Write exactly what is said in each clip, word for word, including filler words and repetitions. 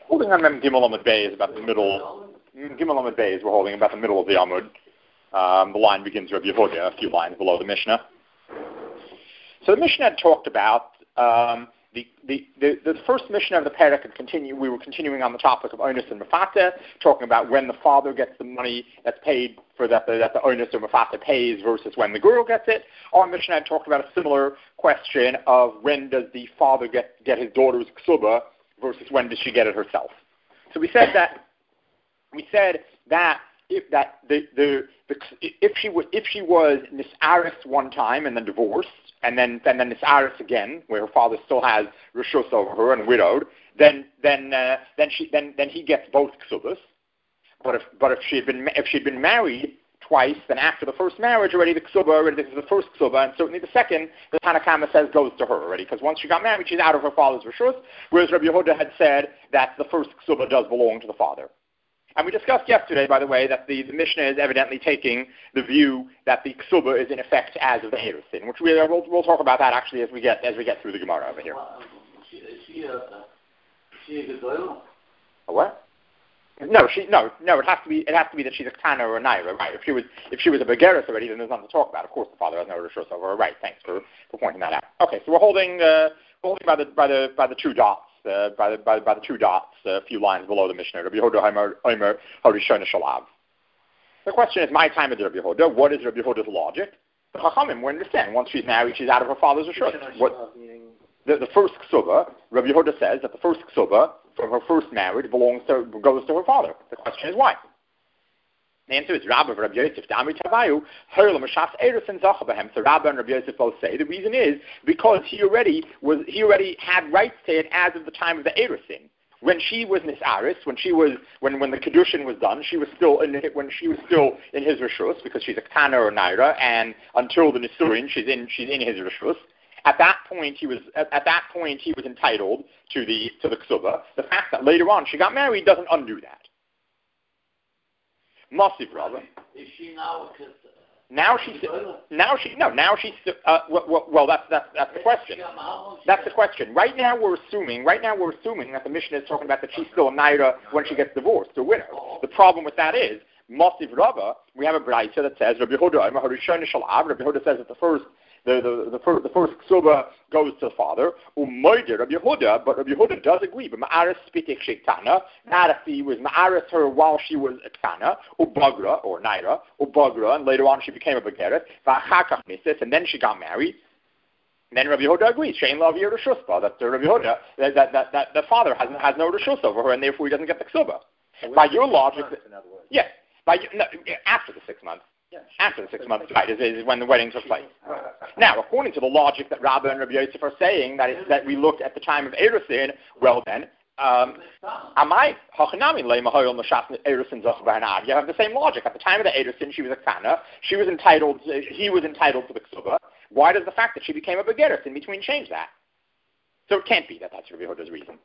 Holding on Mem Gimel Amud Bay is about the middle. Gimel Amud Bay is we're holding about the middle of the Amud. Um, the line begins with Yehuda, a few lines below the Mishnah. So the Mishnah had talked about um, the, the, the, the first Mishnah of the Perek and continue. We were continuing on the topic of Onus and Mefata, talking about when the father gets the money that's paid for that the, that the Onus or Mefata pays versus when the girl gets it. Our Mishnah had talked about a similar question of when does the father get, get his daughter's ksuba versus when does she get it herself. So we said that we said that if that the the, the if she was if she was nisaris one time and then divorced and then and then nisaris again, where her father still has rishus over her and widowed, then then uh, then she then then he gets both ksubas. But if but if she had been if she had been married twice, then after the first marriage already the ksuba already this is the first ksuba and certainly the second the Tanakama says goes to her already because once she got married she's out of her father's rishus, whereas Rabbi Yehuda had said that the first ksuba does belong to the father. And we discussed yesterday, by the way, that the, the Mishnah is evidently taking the view that the ksuba is in effect as of the Erusin, which we, we'll, we'll talk about that actually as we get as we get through the Gemara over here. Well, is she, is she a, is she a gedola? A what? No, she no no. It has to be it has to be that she's a Kana or a Naira, right? If she was if she was a Begeris already, then there's nothing to talk about. Of course, the father has no rishus over her. Right? Thanks for, for pointing that out. Okay, so we're holding uh, we're holding by the by the by the two dots. Uh, by, the, by, by the two dots, uh, a few lines below the Mishnah. Rabbi Yehuda Omer Omer Harishon Shalav. The question is, my time is Rabbi Yehuda. What is Rabbi Yehuda's logic? The Chachamim will understand. Once she's married, she's out of her father's rishus. What the, the first ksuba, Rabbi Yehuda says that the first ksuba from her first marriage belongs to goes to her father. The question is why. The answer is Rabbi and Rabbi Yosef. So Rabbi and Rabbi Yosef both say the reason is because he already was he already had rights to it as of the time of the Erusin. When she was nisaris, when she was when, when the kedushin was done, she was still in when she was still in his rishus because she's a kana or naira, and until the nisurin, she's in she's in his rishus. At that point, he was at, at that point he was entitled to the to the ksuba. The fact that later on she got married doesn't undo that. Massive, brother. Is she now? Now she's now she no now she's uh, well, well that's that's that's the question. That's the question. Right now we're assuming right now we're assuming that the Mishnah is talking about that she's still a naira when she gets divorced, a widow. The problem with that is Massive Rava. We have a brayta that says Rabbi Yehuda Rabbi Yehuda says that the first. The the the first the first ksuba goes to the father. Umoider Rabbi Yehuda, but Rabbi Yehuda does agree. But ma'aris spitik shektana, not if he was ma'aris her while she was a kana, ubagra or naira, ubagra, and later on she became a begeret. Va'achakach nisis, and then she got married. And then Rabbi Yehuda agrees. Shein lav yer reshusba. That the Rabbi Yehuda that that that, that the father has has no reshus over her, and therefore he doesn't get the ksuba. By your logic, yes. By no, after the six months. After the six months, right, is, is when the wedding took place. Now, according to the logic that Rabbi and Rabbi Yosef are saying, that is, that we looked at the time of Erusin, well then, um, Amai, Hachanami, Leimahoyol, Nashas, Erusin, Zochbarnad. You have the same logic. At the time of the Erusin, she was a kana. She was entitled, he was entitled to the ksuba. Why does the fact that she became a begeris in between change that? So it can't be that that's Rabbi Yehuda's reason.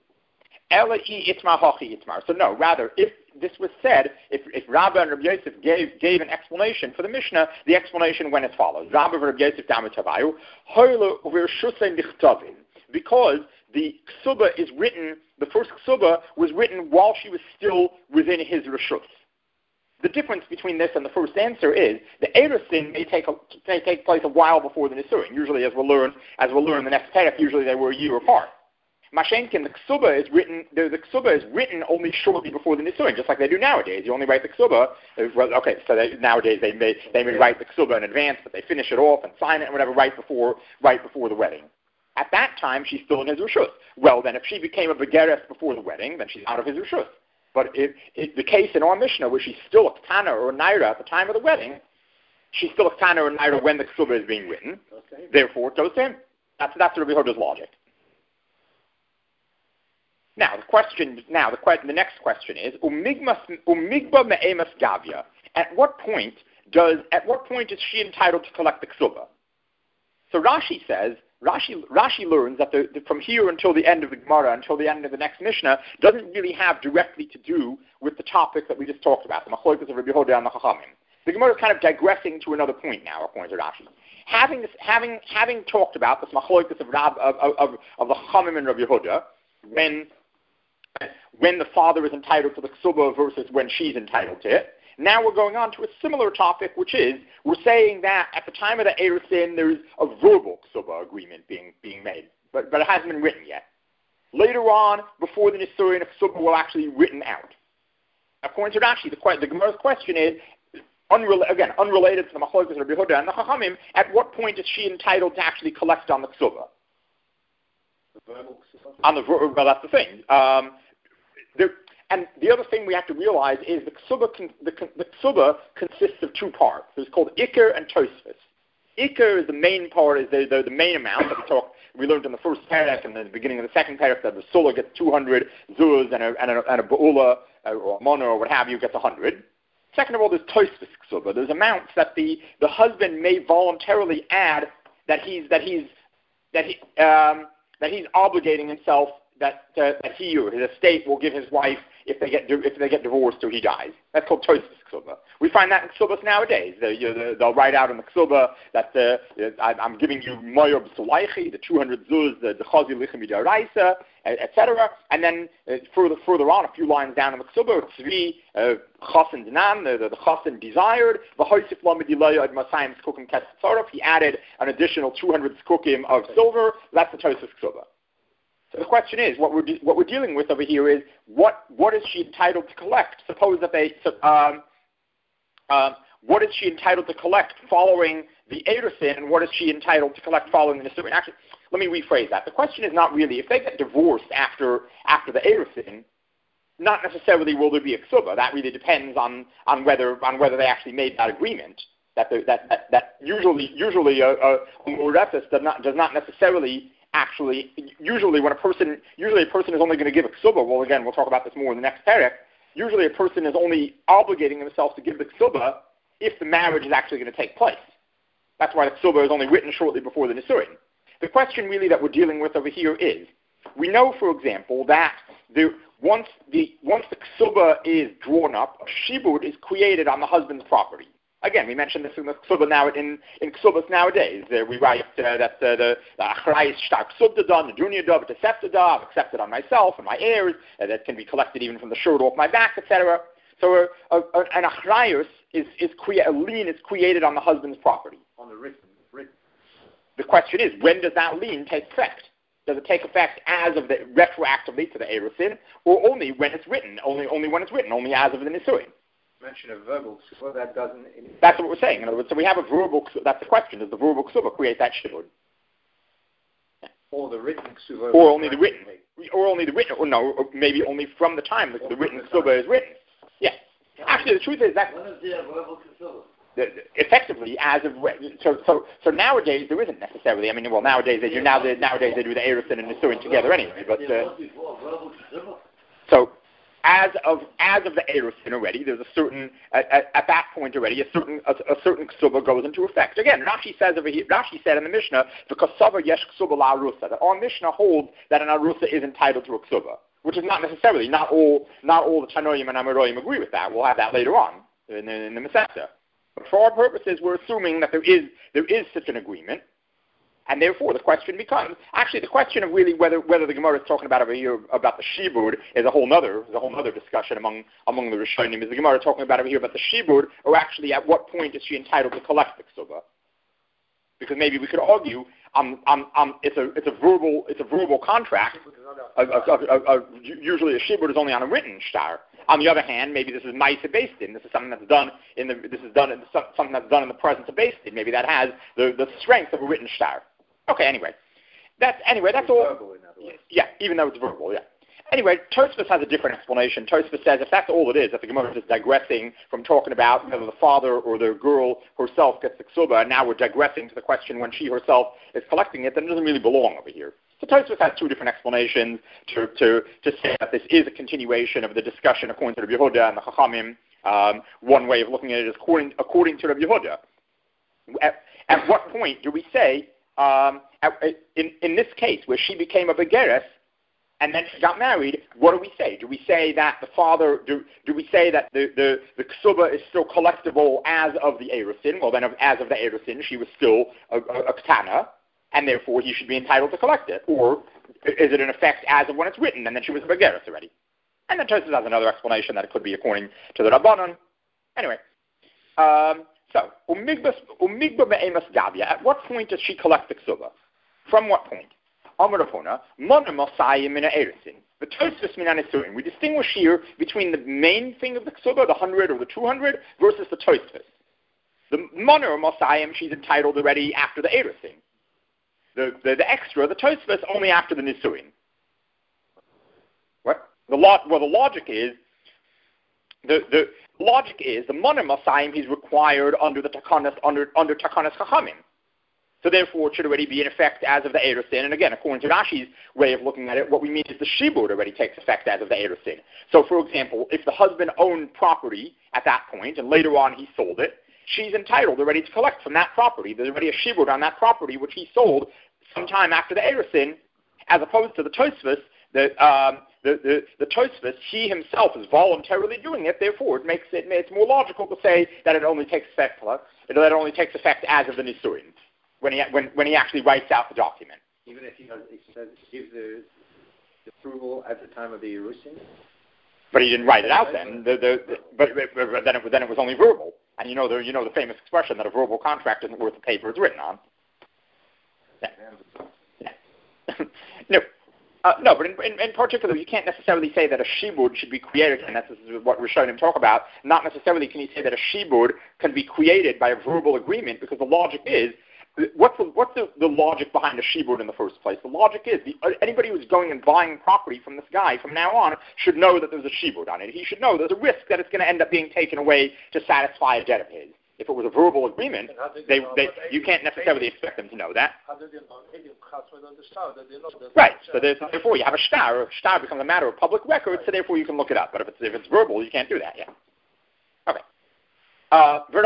So no, rather, if this was said, if, if Rabbi and Rabbi Yosef gave, gave an explanation for the Mishnah, the explanation went as follows. Rabbi and Rabbi Yosef damitavayu, because the ksuba is written, the first ksuba was written while she was still within his reshus. The difference between this and the first answer is the Erusin may take a, may take place a while before the Nisurin. Usually, as we'll learn, as we'll learn the next parak, usually they were a year apart. Mashenkin, the ksuba is written. The, the ksuba is written only shortly before the nisuin, just like they do nowadays. You only write the ksuba. Well, okay, so they, nowadays they may they may write the ksuba in advance, but they finish it off and sign it and whatever right before right before the wedding. At that time, she's still in his rishus. Well, then, if she became a begeres before the wedding, then she's out of his rishus. But if, if the case in our Mishnah, where she's still a ketana or a naira at the time of the wedding, she's still a ketana or a naira when the ksuba is being written. Okay. Therefore, it goes to him. That's that's Rabbi Yehuda's logic. Now the question. Now the question. The next question is umigba me'emas gavya. At what point does? At what point is she entitled to collect the ksuba? So Rashi says. Rashi, Rashi learns that the, the, from here until the end of the Gemara, until the end of the next Mishnah, doesn't really have directly to do with the topic that we just talked about, the Machlokes of Rabbi Yehuda and the Chachamim. The Gemara is kind of digressing to another point now, according to Rashi. Having this, having having talked about this Machlokes of, Rab, of, of, of the Chachamim and Rabbi Yehuda, when when the father is entitled to the ksuba versus when she's entitled to it. Now we're going on to a similar topic, which is we're saying that at the time of the erusin, there's a verbal ksuba agreement being being made, but but it hasn't been written yet. Later on, before the nisurin, a ksuba will actually be written out. According to Rashi, the, the Gemara's question is, unrela- again, unrelated to the Machlokes of Rabbi Yehuda and the Chachamim, at what point is she entitled to actually collect on the ksuba? The verbal ksuba? On the ver- well, that's the thing. Um, there, and the other thing we have to realize is the ksuba, con- the, the ksuba consists of two parts. It's called Iker and Tosfos. Iker is the main part, is the, the, the main amount that we talked. We learned in the first parak and then the beginning of the second parak that the solar gets two hundred zuz and a, and a, and a ba'ula or a mana or what have you gets one hundred. Second of all, there's Tosfos ksuba. There's amounts that the, the husband may voluntarily add that he's that he's that he um, that he's obligating himself that uh, that he or his estate will give his wife if they get if they get divorced or he dies. That's called Tosfos ksuba. We find that in ksubas nowadays. They, you know, they'll write out in the ksuba that uh, I'm giving you moyer b'sulaichi, the two hundred zuz, the chazi lichem midaraisa, et cetera. And then uh, further further on, a few lines down in the ksuba, tzvi chasen dinan, the the chasen desired, v'hoisif lamidilaya ad masayim skukim kes tzarov. He added an additional two hundred skukim of silver. That's the Tosfos ksuba. So the question is, what we're de- what we're dealing with over here is what what is she entitled to collect? Suppose that they um, um, what is she entitled to collect following the erusin, and what is she entitled to collect following the nisuin? Actually, let me rephrase that. The question is not really if they get divorced after after the erusin. Not necessarily will there be a ksuba. That really depends on, on whether on whether they actually made that agreement. That that that, that usually usually a, a, a murefis does not does not necessarily. Actually, usually when a person, usually a person is only going to give a ksuba. Well, again, we'll talk about this more in the next parak. Usually, a person is only obligating himself to give the ksuba if the marriage is actually going to take place. That's why the ksuba is only written shortly before the nisuin. The question really that we're dealing with over here is, we know, for example, that there, once the once the ksuba is drawn up, a shibud is created on the husband's property. Again, we mentioned this in the ksuba now in in ksubas nowadays. Uh, we write uh, that uh, the achrayis shtar ksubda da, the dunya da, the septa da, I've accepted on myself and my heirs. Uh, that can be collected even from the shirt off my back, et cetera. So uh, uh, an achrayus is is crea- a lien is created on the husband's property. On the written, written. The question is, when does that lien take effect? Does it take effect as of the retroactively to the erusin, or only when it's written? Only only when it's written, only as of the nisuin. Mention a verbal ksuba that doesn't. That's what we're saying. In other words, so we have a verbal. That's the question: does the verbal ksuba create that shibud? Or the written ksuba? Or only the written? Or only the written? Or no? Or maybe only from the time that the written ksuba is written. Yeah. Actually, the truth is that. When is there a verbal ksuba? Effectively, as of so so so nowadays there isn't necessarily. I mean, well, nowadays they do now. They, nowadays they do the erusin and the nisuin together anyway. But uh, so. As of as of the erusin already, there's a certain at, at, at that point already a certain a, a certain ksuba goes into effect. Again, Rashi says over here. Rashi said in the Mishnah, the kasava yesh ksuba la arusa. That our Mishnah holds that an arusa is entitled to a ksuba, which is not necessarily not all not all the Tanoim and Amoraim agree with that. We'll have that later on in, in, in the Masechta. But for our purposes, we're assuming that there is there is such an agreement. And therefore, the question becomes actually the question of really whether whether the Gemara is talking about over here about the shibud is a whole other is a whole other discussion among among the Rishonim. Is the Gemara talking about over here about the shibud, or actually at what point is she entitled to collect the ksuba? Because maybe we could argue um, um, um, it's a it's a verbal it's a verbal contract. A, a, a, a, usually, a shibud is only on a written shtar. On the other hand, maybe this is ma'aseh beis din. This is something that's done in the this is done in, something that's done in the presence of beis din. Maybe that has the, the strength of a written shtar. Okay, anyway, that's anyway. That's it's all. Verbal, in other words. Yeah, even though it's verbal. Yeah. Anyway, Tosfos has a different explanation. Tosfos says if that's all it is, that the Gemara is just digressing from talking about whether the father or the girl herself gets the ksuba, and now we're digressing to the question when she herself is collecting it, then it doesn't really belong over here. So Tosfos has two different explanations to to to say that this is a continuation of the discussion according to Rabbi Yehuda and the Chachamim. Um, one way of looking at it is according according to Rabbi Yehuda. At, at what point do we say? Um, in, in this case, where she became a begeres, and then she got married, what do we say? Do we say that the father, do, do we say that the, the, the ksuba is still collectible as of the erusin? Well, then as of the erusin, she was still a, a, a ketana, and therefore he should be entitled to collect it. Or is it in effect as of when it's written, and then she was a begeres already? And then Tosfos has another explanation that it could be according to the Rabbanon. Anyway, um, so, umigba be'emas gavia, at what point does she collect the ksuba? From what point? Amar Huna, moner mosayim min ha'eresin. The Tosfos min ha'nesuin. We distinguish here between the main thing of the ksuba, the hundred or the two hundred, versus the Tosfos. The moner mosayim, she's entitled already after the eresin. The, the the extra, the Tosfos, only after the nisuin. What? The lo- well, the logic is the the logic is the moner mosayim he's required under the takanas under under takanas chachamim. So therefore, it should already be in effect as of the eresin. And again, according to Rashi's way of looking at it, what we mean is the shibud already takes effect as of the eresin. So, for example, if the husband owned property at that point and later on he sold it, she's entitled already to collect from that property. There's already a shibud on that property which he sold sometime after the eresin, as opposed to the Tosfos. The um, the the, the Tosfos, he himself is voluntarily doing it. Therefore, it makes it it's more logical to say that it only takes effect that it only takes effect as of the nisuin. When he when when he actually writes out the document, even if he, does, he says gives the, the approval at the time of the erusin. But he didn't write it out then. The, the, the, but, but, but then it then it was only verbal, and you know the you know the famous expression that a verbal contract isn't worth the paper it's written on. Yeah. Yeah. no, uh, no, but in, in, in particular, you can't necessarily say that a shibud should be created, and that's what we're showing him talk about. Not necessarily can you say that a shibud can be created by a verbal agreement, because the logic is. What's the what's the, the logic behind a shibud in the first place? The logic is the, anybody who's going and buying property from this guy from now on should know that there's a shibud on it. He should know there's a risk that it's going to end up being taken away to satisfy a debt of his. If it was a verbal agreement, they, they, you can't necessarily expect them to know that. Right. So therefore, you have a shtar. A shtar becomes a matter of public record, so therefore you can look it up. But if it's if it's verbal, you can't do that. Yeah. Okay. Uh, whereas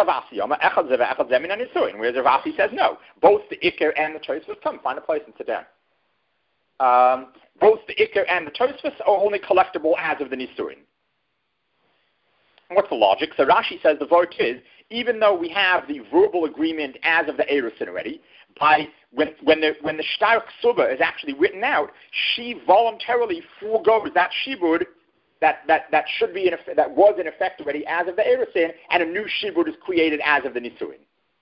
Ravasi says no. Both the Iker and the Tosfos, come, find a place and sit down. Um, both the Iker and the Tosfos are only collectible as of the Nisuin. What's the logic? So Rashi says the vote is, even though we have the verbal agreement as of the Erusin already, by when when the when the Shtar Ksuba is actually written out, she voluntarily foregoes that shibud that, that, that should be in effect, that was in effect already as of the Erusin, and a new shibud is created as of the Nisuin.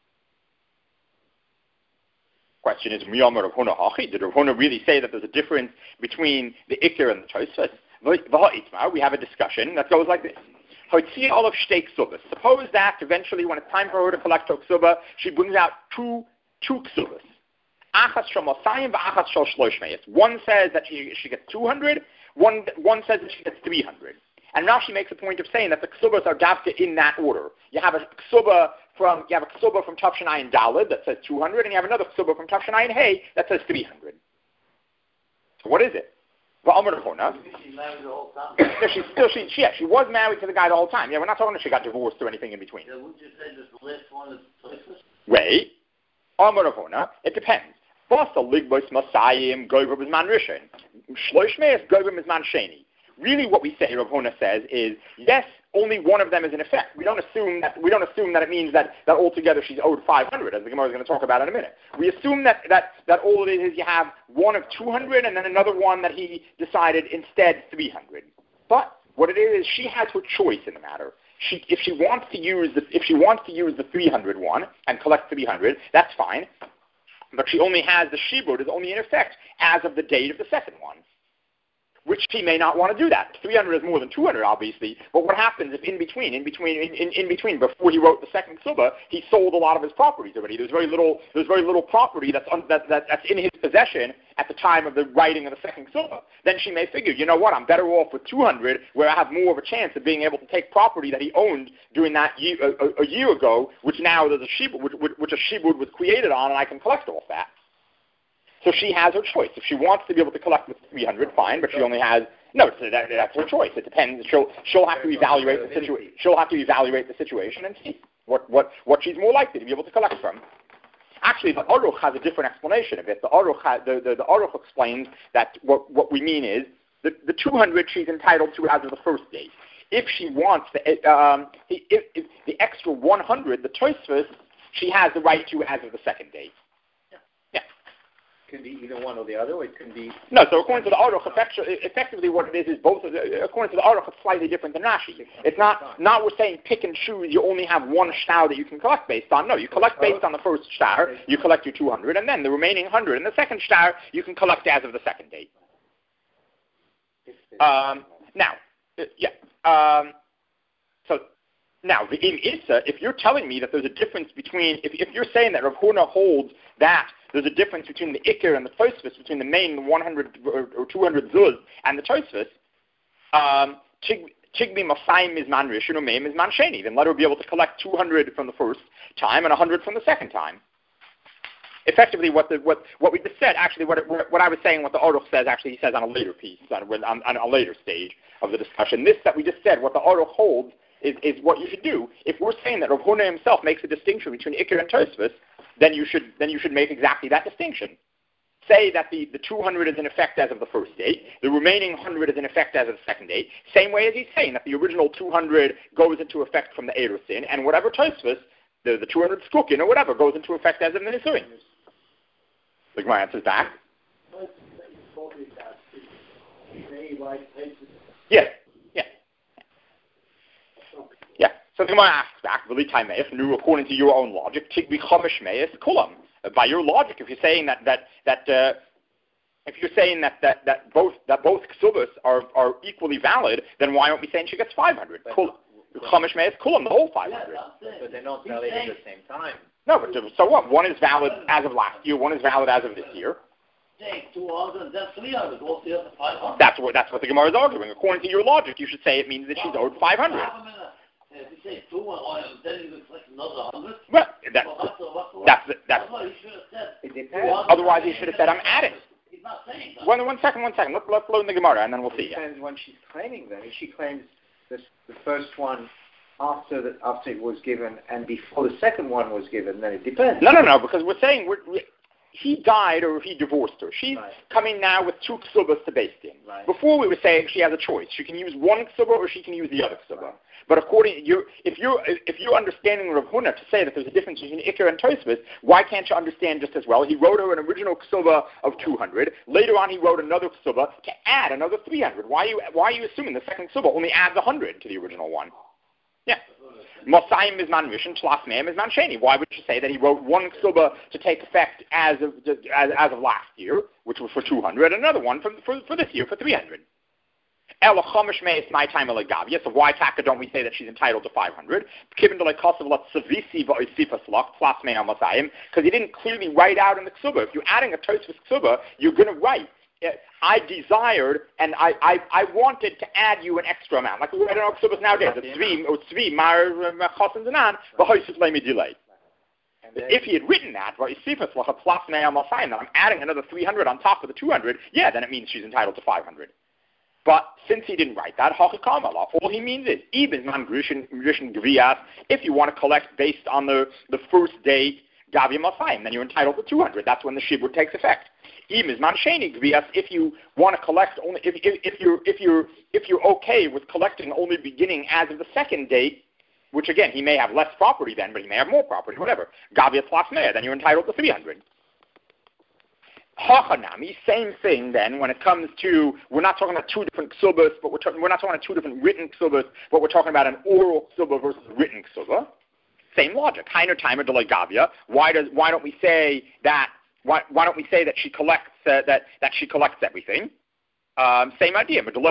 Question is, did Rav Huna really say that there's a difference between the Iker and the Tosfos? We have a discussion that goes like this. Suppose that eventually, when it's time for her to collect her ksuba, she brings out two two ksubas. One says that she, she gets two hundred, one, one says that she gets three hundred. And Rashi makes a point of saying that the ksubas are dafka in that order. You have a ksuba from you have a ksuba from Tafshin Ayin Daled that says two hundred, and you have another ksuba from Tafshin Ayin Hey that says three hundred. So what is it? No, she's still she, she yeah she was married to the guy the whole time. Yeah, we're not talking that she got divorced or anything in between. Yeah, wouldn't you say that the last one is Tosfos? Wait, it depends. First, the ligbos masayim goyim is man rishon. Shloshmeis goyim is man sheni. Really, what we say, Rav Huna says, is yes, only one of them is in effect. We don't assume that we don't assume that it means that, that altogether she's owed five hundred, as the Gemara is going to talk about in a minute. We assume that, that, that all it is is you have one of two hundred and then another one that he decided instead three hundred. But what it is, she has her choice in the matter. She, if she wants to use the if she wants to use the three hundred one and collect three hundred, that's fine. But she only has the shibud is only in effect as of the date of the second one, which she may not want to do that. three hundred is more than two hundred, obviously. But what happens if in between, in between, in, in, in between, before he wrote the second ksuba, he sold a lot of his properties already? There's very little, there's very little property that's un, that, that, that's in his possession at the time of the writing of the second ksuba. Then she may figure, you know what, I'm better off with two hundred, where I have more of a chance of being able to take property that he owned during that year, a, a year ago, which now there's a shibud, which, which a shibud was created on, and I can collect off that. So she has her choice. If she wants to be able to collect with three hundred, fine, but she only has no. So that, that's her choice. It depends. She'll she'll have to evaluate the situation. She'll have to evaluate the situation and see what, what, what she's more likely to be able to collect from. Actually, the Aruch has a different explanation of it. The Aruch has, the, the, the Aruch explains that what, what we mean is the, the two hundred she's entitled to as of the first date. If she wants the um, if, if the extra one hundred, the Tosfos, she has the right to as of the second date. can be either one or the other, or it can be... No, so according to the Aruch, effectively what it is is both, of the, according to the Aruch, it's slightly different than Rashi. It's not, not we're saying pick and choose, you only have one shtar that you can collect based on. No, you collect based on the first shtar, you collect your two hundred, and then the remaining one hundred. And the second shtar, you can collect as of the second date. Um, now, uh, yeah, um, so now, the im issa, if you're telling me that there's a difference between, if, if you're saying that Rav Huna holds that there's a difference between the Iker and the Tosfos, between the main one hundred or, or two hundred zuz and the Tosfos, um, Tigbi Masayim is man rishon, or Meim is man sheni. Then let her be able to collect two hundred from the first time and one hundred from the second time. Effectively, what the what what we just said, actually, what it, what I was saying, what the Aruch says, actually, he says on a later piece, on, on, on a later stage of the discussion. This that we just said, what the Aruch holds is, is what you should do. If we're saying that Rav Huna himself makes a distinction between Iker and Tosfos, then you should then you should make exactly that distinction. Say that the, the two hundred is in effect as of the first date, the remaining one hundred is in effect as of the second date, same way as he's saying that the original two hundred goes into effect from the Erusin, and whatever Tosfos, the, the two hundred Skukin or whatever, goes into effect as of the Nisuin. The Gemara answers back. Yeah, yeah. Yeah. So the Gemara asks back, if new according to your own logic, Tigbi Chomish Meis Kulam. By your logic, if you're saying that that that uh, if you're saying that, that, that both that both ksubas are, are equally valid, then why aren't we saying she gets five hundred? Chomish Meis Kulam, the whole five hundred. But they're not valid at the same time. No, but so what? One is valid as of last year. One is valid as of this year. two hundred, that's three hundred. What's the other five hundred? That's what that's what the Gemara is arguing. According to your logic, you should say it means that she's owed five hundred. If you say two hundred, then you would collect another hundred. Well, that, that's that's. That's what he should have said. It depends. Otherwise, he should have said, "I'm adding." He's not saying that. One, one second, one second. Let's let's load in the Gemara, and then we'll see. It depends when she's claiming them. If she claims this, the first one after the, after it was given and before the second one was given, then it depends. No, no, no, because we're saying we're, we, he died or he divorced her. She's right. coming now with two ksubas to base in. Right. Before we were saying she has a choice. She can use one ksuba or she can use the other ksuba. Right. But according you, if you're if you're understanding Rav Huna to say that there's a difference between Iker and Tosfos, why can't you understand just as well? He wrote her an original ksuba of two hundred. Later on, he wrote another ksuba to add another three hundred. Why are you why are you assuming the second ksuba only adds one hundred to the original one? Yeah. Mosayim is man rishon, tlas meim is man sheni. Why would you say that he wrote one ksuba to take effect as of as, as of last year, which was for two hundred, and another one for, for for this year for three hundred? Ela chomish meis my time elegavia. So why taka don't we say that she's entitled to five hundred? Given to like kosav lat savisi va'isifas lach tlas meim mosayim, because he didn't clearly write out in the ksuba. If you're adding a Tosfos ksuba, you're going to write. I desired and I, I, I wanted to add you an extra amount. Like we write in our ksubas nowadays. Tzvi, or tzvi, mar chasen zanan, v'hoisif lemi delay. If he had written that, that I'm adding another three hundred on top of the two hundred, yeah, then it means she's entitled to five hundred. But since he didn't write that, all he means is, even man grishin gviyas, if you want to collect based on the, the first date, Gavi Masayim, then you're entitled to two hundred. That's when the shibud takes effect. Even man sheni gvias, if you want to collect only, if, if, if you're if you're if you're okay with collecting only beginning as of the second date, which again he may have less property then, but he may have more property, whatever. Gavi Plasmea, then you're entitled to three hundred. Hachanami, same thing then when it comes to, we're not talking about two different ksubas, but we're, talking, we're not talking about two different written ksubas, but we're talking about an oral ksuba versus a written ksuba. Same logic. Hainer timer delay gavia. Why does why don't we say that why why don't we say that she collects uh, that that she collects everything? Um, same idea. But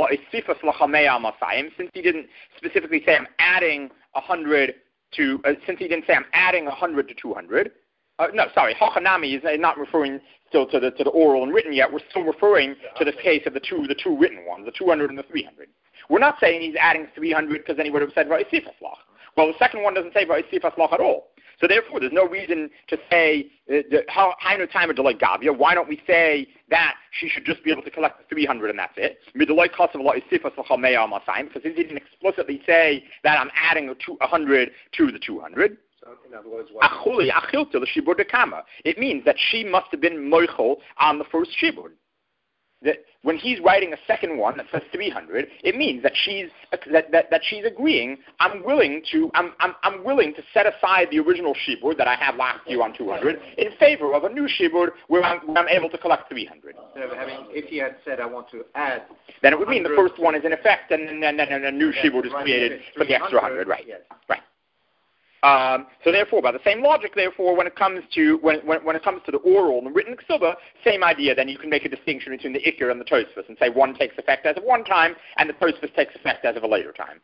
since he didn't specifically say I'm adding a hundred to uh, since he didn't say I'm adding a hundred to two hundred. Uh, no, sorry. Hachanami is not referring still to the to the oral and written yet. We're still referring to the case of the two the two written ones, the two hundred and the three hundred. We're not saying he's adding three hundred because then he would have said Va'isifas lach. Well, the second one doesn't say Va'isifas lach at all. So therefore, there's no reason to say how Hainu time delay gavia. Why don't we say that she should just be able to collect the three hundred and that's it? Middelay kasav Va'isifas lachamei al-masayim, because he didn't explicitly say that I'm adding a, two, a hundred to the two hundred. So, in other words, what? It means that she must have been moichel on the first shibud. that when he's writing a second one that says three hundred, it means that she's that, that, that she's agreeing. I'm willing to I'm, I'm I'm willing to set aside the original shibud that I had last year on two hundred in favor of a new shibud where I'm, where I'm able to collect three hundred. So having, if he had said I want to add, then it would mean the first one is in effect, and then and, and, and a new shibud is created for the extra hundred. Right. Yes. Right. Um, so therefore, by the same logic, therefore, when it comes to when when, when it comes to the oral and the written ksuba, same idea. Then you can make a distinction between the ikir and the tosfos and say one takes effect as of one time and the tosfos takes effect as of a later time.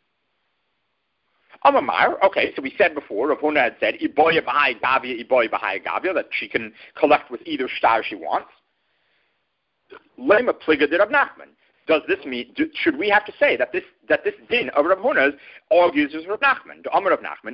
Amamar, okay, so we said before, Rav Huna had said iboya b'hai gavia, iboya b'hai gavia, that she can collect with either star she wants. Lema pliga de Rav Nachman. Does this mean, do, should we have to say that this that this din of Rav Huna's argues as Rav Nachman? The Amar of Nachman,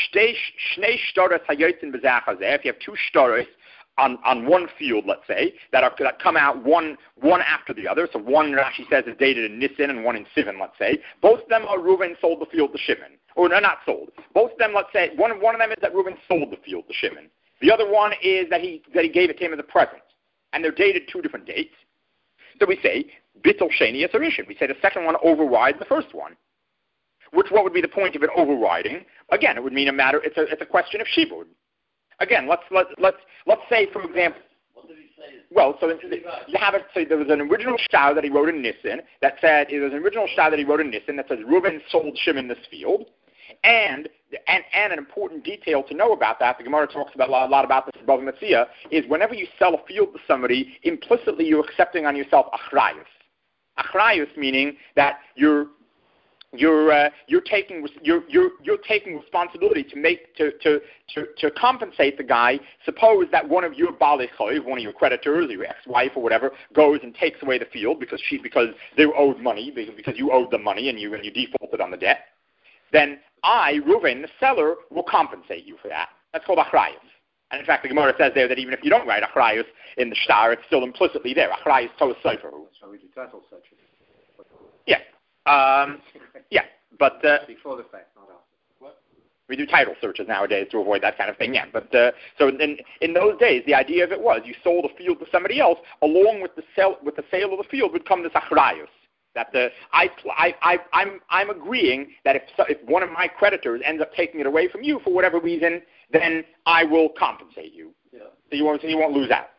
shnei shtaros hayotzin b'zachazeh, if you have two shtaros on, on one field, let's say, that are that come out one one after the other, so one Rashi says is dated in Nisan and one in Sivan, let's say, both of them are Reuven sold the field to Shimon. Or no, not sold. Both of them, let's say, one, one of them is that Reuven sold the field to Shimon. The other one is that he that he gave it to him as a present. And they're dated two different dates. So we say, Bittul Sheni Yetzarishin. We say the second one overrides the first one. Which, what would be the point of it overriding? Again, it would mean a matter, it's a, it's a question of shibud. Again, let's, let, let's, let's say, for example, What did he say? well, so you have it, so there was an original shtar that he wrote in Nisan that said, there was an original shtar that he wrote in Nisan that says, Reuben sold Shimon this field. And, and and an important detail to know about that, the Gemara talks about a lot, a lot about this above Metzia, is whenever you sell a field to somebody, implicitly you're accepting on yourself achrayus. Achrayus meaning that you're you're uh, you're taking you're you're you're taking responsibility to make to to to, to compensate the guy. Suppose that one of your balei choiv, one of your creditors, your ex-wife or whatever, goes and takes away the field because she because they owed money because you owed them money and you and you defaulted on the debt. Then I, Reuven, the seller, will compensate you for that. That's called achrayus. And in fact, the Gemara says there that even if you don't write achrayus in the shtar, it's still implicitly there. Achrayus tos soferu. So we do title searches. Yeah. Um, yeah. But uh, before the fact, not after. What? We do title searches nowadays to avoid that kind of thing. Yeah. But uh, so in in those days, the idea of it was you sold a field to somebody else, along with the sale with the sale of the field would come this achrayus. That the I I I I'm I'm agreeing that if so, if one of my creditors ends up taking it away from you for whatever reason, then I will compensate you. Yeah. So you won't so you won't lose out.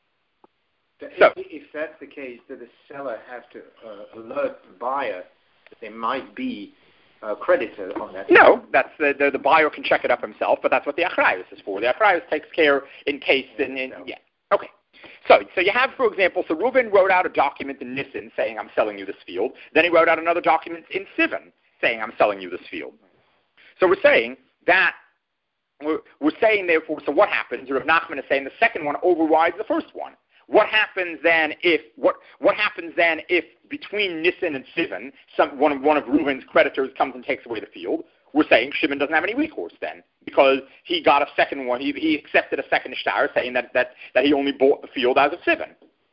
So, so if, if that's the case, does the seller have to uh, alert the buyer that there might be a creditor on that? No, that's the, the the buyer can check it up himself, but that's what the achrayus is for. The achrayus takes care in case yeah, in, in so. yeah. Okay. So, so you have, for example, so Reuven wrote out a document in Nisan saying, I'm selling you this field. Then he wrote out another document in Sivan saying, I'm selling you this field. So we're saying that, we're, we're saying, therefore, so what happens? Rav Nachman is saying the second one overrides the first one. What happens then if, what, what happens then if between Nisan and Sivan, some, one, of, one of Reuven's creditors comes and takes away the field? We're saying Shimon doesn't have any recourse then, because he got a second one. He, he accepted a second shtar, saying that, that, that he only bought the field as of Sivan.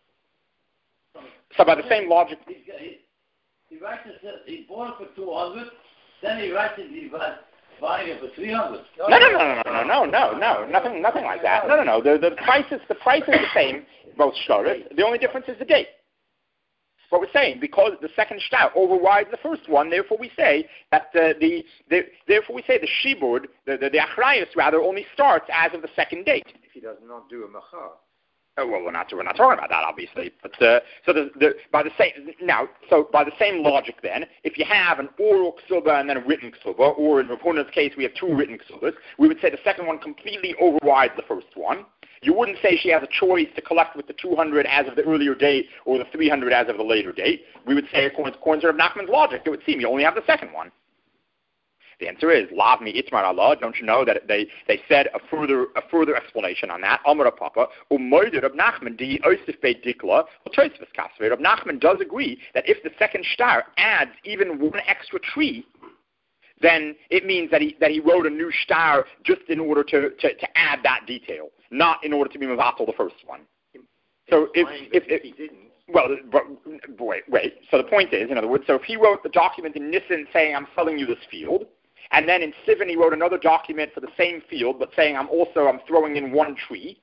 So by the same logic, He, he, he writes it, he bought it for two hundred, then he writes it, he's buying it for three hundred. No, no, no, no, no, no, no, no, nothing, nothing like that. No, no, no. The the price is the price is the same, both shtaros. The only difference is the date. What we're saying, because the second shtar overrides the first one, therefore we say that the, the, the therefore we say the shibud, the the, the achrayus rather, only starts as of the second date. If he does not do a machar. Oh, well, we're not we're not talking about that, obviously. But uh, so the, the by the same now, so by the same logic, then, if you have an oral ksuba and then a written ksuba, or in Rav Huna's case, we have two written ksubas, we would say the second one completely overrides the first one. You wouldn't say she has a choice to collect with the two hundred as of the earlier date or the three hundred as of the later date. We would say, according to Rav Nachman's logic, it would seem you only have the second one. The answer is, Lav mi itmar Allah. Don't you know that they, they said a further a further explanation on that? Amar Papa, umoyder Rav Nachman di osif beit dikla u'toisves kasvei. Rav Nachman does agree that if the second shtar adds even one extra tree, then it means that he that he wrote a new shtar just in order to, to, to add that detail, not in order to be mevatel the first one. So if if, if, if he didn't. Well, but, wait, wait. So the point is, in other words, so if he wrote the document in Nisan saying, I'm selling you this field, and then in Sivan he wrote another document for the same field, but saying, I'm also, I'm throwing in one tree,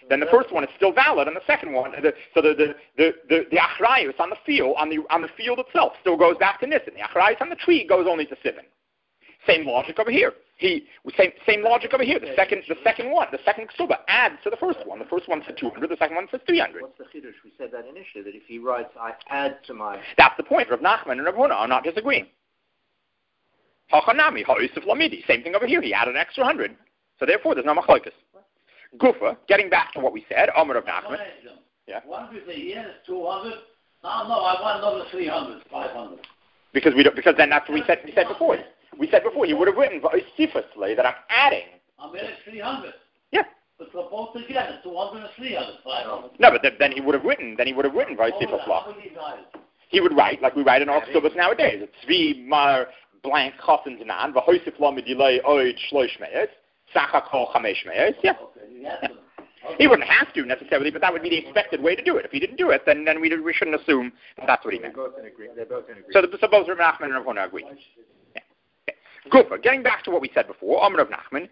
then the first one is still valid, and the second one, the, so the the the the, the achrayus on the field on the on the field itself still goes back to Nissen. The achrayus on the tree goes only to Sivan. Same logic over here. He same same logic over here. The second the second one, the second ksuba adds to the first one. The first one said two hundred. The second one says three hundred. What's the chiddush? We said that initially, that if he writes, I add to my. That's the point. Rav Nachman and Rav Huna are not disagreeing. Hachanami ha'isuf lamidi. Same thing over here. He added an extra hundred. So therefore, there's no machlokes. Gufa. Getting back to what we said, Amar Rav Nachman. Yeah. One we say yes, two hundred. No, no, I want another three hundred, five hundred. Because we don't, because then that's what we said. We said before. We said before, he would have written v'osifasly that I'm adding. I'm adding three hundred. Yeah. But for both together, two hundred and three hundred, five hundred. No, but then, then he would have written. Then he would have written v'osifasly. He would write like we write in our syllabus nowadays. It's Tzvi mar blank chasen dinan v'hosif lo medilei oid shloish meis sacha kol chamesh meis. Yeah. He wouldn't have to necessarily, but that would be the expected way to do it. If he didn't do it, then then we we shouldn't assume that that's what he meant. They're both in agreement. They're both in agreement. So, the, so both Rav Nachman and Rav Huna agree. Good. Getting back to what we said before, Amar Rav Nachman,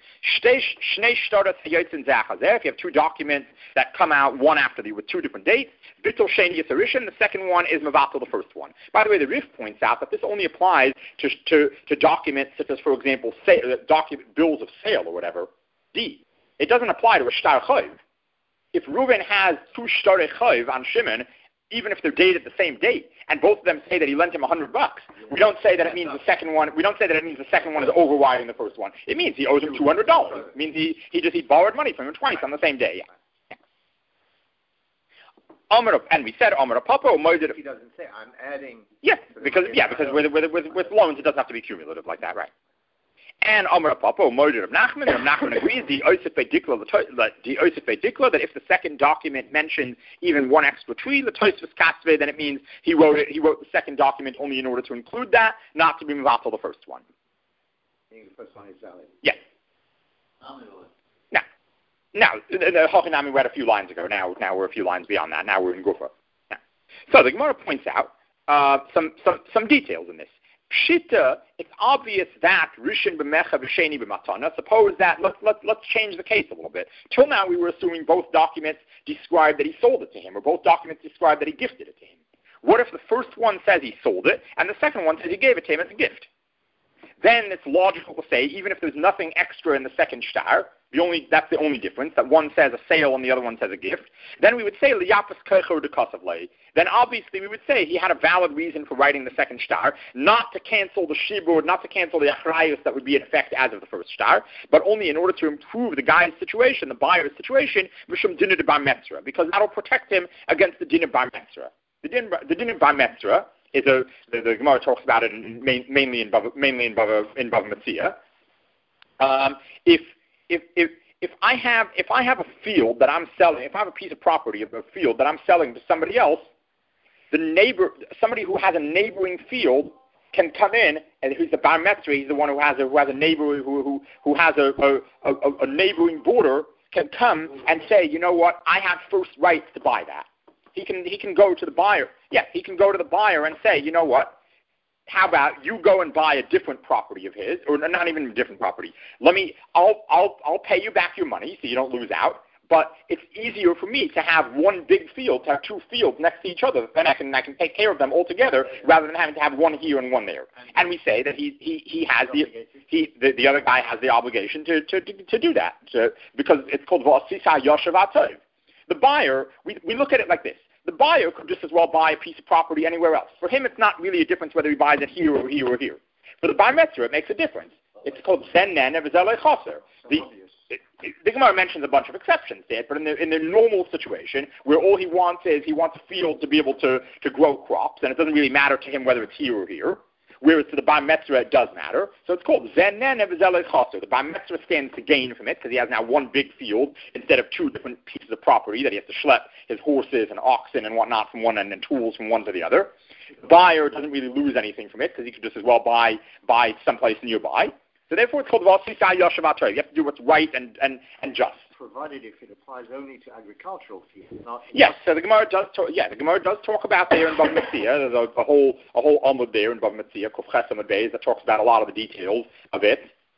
if you have two documents that come out one after the with two different dates, Bittul Sheni Yitzarishin, the second one is Mavatal, the first one. By the way, the Rif points out that this only applies to to, to documents such as, for example, say, uh, document bills of sale or whatever, D. It doesn't apply to a Shtar Chayv. If Reuven has two Shtar Chayv on Shimon, even if they're dated the same date, and both of them say that he lent him a hundred bucks, we don't say that it means the second one. We don't say that it means the second one is overriding the first one. It means he owes him two hundred dollars. It means he he just he borrowed money from him twice on the same day. Yeah. Amar, and we said Amar Papa. If he doesn't say, I'm adding. Yeah, because yeah, because with with with with loans it doesn't have to be cumulative like that, right? And Amar Papa, Moed of Nachman, and Nachman agrees the Osif Dikla, the Osif Dikla, that if the second document mentions even one extra tree, the Tosfos Kasve, then it means he wrote it. He wrote the second document only in order to include that, not to be Mavatal the first one. The first one is valid. Yes. Now, now the Hochanami read a few lines ago. Now, now we're a few lines beyond that. Now we're in Gufa. Now, so the Gemara points out uh, some some some details in this. Pshita, it's obvious that Rishon b'mecha v'sheni b'matana. Suppose that, let's, let's, let's change the case a little bit. Till now we were assuming both documents describe that he sold it to him, or both documents describe that he gifted it to him. What if the first one says he sold it, and the second one says he gave it to him as a gift? Then it's logical to say, even if there's nothing extra in the second shtar, the only, that's the only difference, that one says a sale and the other one says a gift, then we would say, Liyafas Kecher de Kasavlei. Then obviously we would say he had a valid reason for writing the second shtar, not to cancel the shibur, not to cancel the achrayus that would be in effect as of the first shtar, but only in order to improve the guy's situation, the buyer's situation, Mishum Dinah de Bar Metzra, because that'll protect him against the Dinah Bar Metzra. The Dinah, the Dinah Bar Metzra is a, the, the Gemara talks about it in, main, mainly in Bava, mainly in Bava, in Bava Metzia. Um, if If if if I have if I have a field that I'm selling, if I have a piece of property of a field that I'm selling to somebody else, the neighbor, somebody who has a neighboring field, can come in, and who's the bar metzri, he's the one who has a who has a neighbor who who who has a a, a a neighboring border, can come and say, you know what, I have first rights to buy that. He can he can go to the buyer. Yeah, he can go to the buyer and say, you know what, how about you go and buy a different property of his, or not even a different property. Let me, I'll, I'll, I'll pay you back your money so you don't lose out. But it's easier for me to have one big field, to have two fields next to each other. Then I can, I can take care of them all together rather than having to have one here and one there. And we say that he, he, he has the, he, the, the other guy has the obligation to, to, to, to do that, to, because it's called v'asisa yashav atov. The buyer, we, we look at it like this. The buyer could just as well buy a piece of property anywhere else. For him, it's not really a difference whether he buys it here or here or here. For the bar metzra, it makes a difference. It's called zen nen v'zelei chaser. The the Gemara mentions a bunch of exceptions there, but in the in the normal situation, where all he wants is he wants a field to be able to, to grow crops, and it doesn't really matter to him whether it's here or here. Whereas to the bar metzra, it does matter. So it's called zen nen v'zelei chaser. The bar metzra stands to gain from it because he has now one big field instead of two different pieces of property that he has to schlep his horses and oxen and whatnot from one end and tools from one to the other. The buyer doesn't really lose anything from it because he could just as well buy buy someplace nearby. So therefore, it's called v'asisa yashav atov. You have to do what's right and, and, and just. Provided if it applies only to agricultural fields, not. Yes, so the Gemara does. Talk, yeah, the Gemara does talk about there in Bava Metzia. There's a, a whole a whole amud there in Bava Metzia, Kuf Ches Amud Beis, that talks about a lot of the details of it.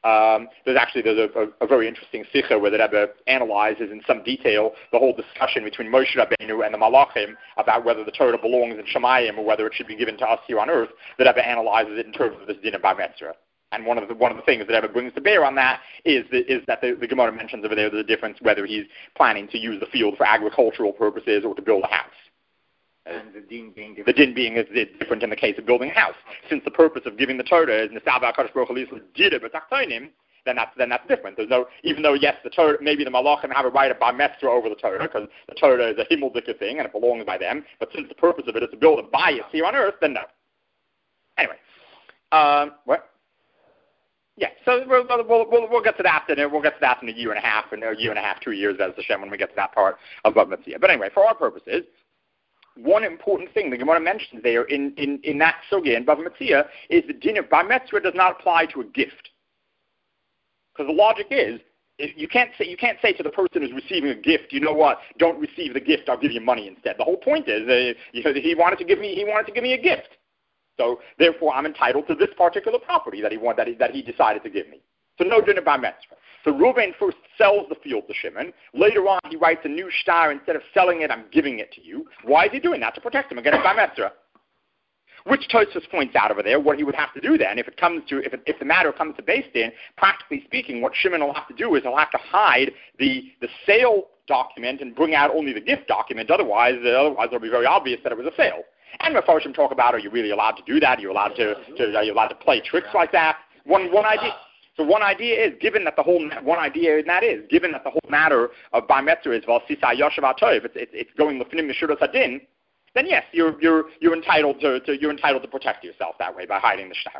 Um, there's actually there's a, a, a very interesting sikha where the Rebbe analyzes in some detail the whole discussion between Moshe Rabbeinu and the Malachim about whether the Torah belongs in Shemayim or whether it should be given to us here on earth. The Rebbe analyzes it in terms of this din of Bar Mitzvah. And one of the one of the things that Rebbe brings to bear on that is the, is that the, the Gemara mentions over there the difference whether he's planning to use the field for agricultural purposes or to build a house. And the din being different. The din being is, is different in the case of building a house. Since the purpose of giving the Torah is Nesaba HaKadosh Baruch Hu did b'tachtonim, then that's then that's different. There's no, even though yes, the Torah, maybe the Malachim have a right of Bar Mitzvah over the Torah because the Torah is a Himmeldika thing and it belongs by them. But since the purpose of it is to build a bias here on earth, then no. Anyway, um, what? Yeah, so we'll, we'll, we'll, we'll get to that in we'll get to that in a year and a half, and a year and a half, two years, as Hashem, when we get to that part of Bava Metzia. But anyway, for our purposes, one important thing the Gemara mentions there in, in, in that sugya in Bava Metzia is the din of Bar Mitzvah does not apply to a gift, because the logic is you can't say you can't say to the person who's receiving a gift, you know what? Don't receive the gift. I'll give you money instead. The whole point is uh, you know, he wanted to give me he wanted to give me a gift. So therefore, I'm entitled to this particular property that he want, that he, that he decided to give me. So no din of Bar Mitzvah. So Reuven first sells the field to Shimon. Later on, he writes a new star. Instead of selling it, I'm giving it to you. Why is he doing that? To protect him against Bar Mitzvah. Which Tosfos points out over there, what he would have to do then, if it comes to, if, it, if the matter comes to Beis Din, practically speaking, what Shimon will have to do is he'll have to hide the the sale document and bring out only the gift document. Otherwise, uh, otherwise it'll be very obvious that it was a sale. And Mefarshim talk about, are you really allowed to do that? Are you allowed to, to are you allowed to play tricks like that? One one idea. So one idea is, given that the whole one idea in that is, given that the whole matter of Bar Mitzvah is Valsisa Yoshev Atoiv, it's it's it's going Lefnim Meshuras Hadin, then yes, you're you're you're entitled to, to you're entitled to protect yourself that way by hiding the shtar.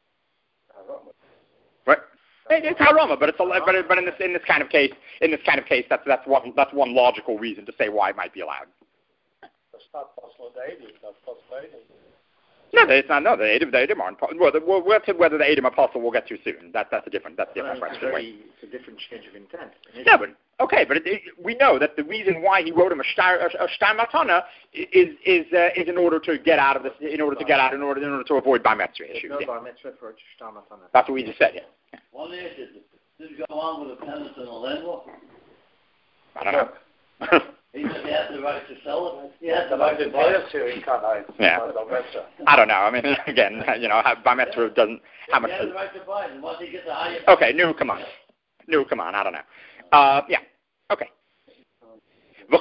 Right. It's harama, but it's a, but but in this in this kind of case in this kind of case that's that's one that's one logical reason to say why it might be allowed. It's not possible to Eidim, it's not possible to Eidim. No, it's not. No, the Eidim, the Eidim aren't. Well, the, we'll, we'll to whether the Eidim are possible, we'll get to soon. That, that's a different. That's a different well, question. It's, very, it's a different change of intent. Yeah, but okay, but it, it, we know that the reason why he wrote him a shtar, a, a shtar matana is is uh, is in order to get out of this, in order to get out, in order in order to avoid bar mitzvah issues. No yeah. bar mitzvah for a shtar matana. That's what we just said. Yeah. One is, did it go on with a tenant and a landlord? I don't know. He said he had the right to sell it. He had The the right to buy it. Yeah. I don't know. I mean, again, you know, bar mitzvah doesn't. How much? He had the right to buy it. And once he gets the higher. Okay, no, come on. No, come on. I don't know. Uh, yeah. Okay. And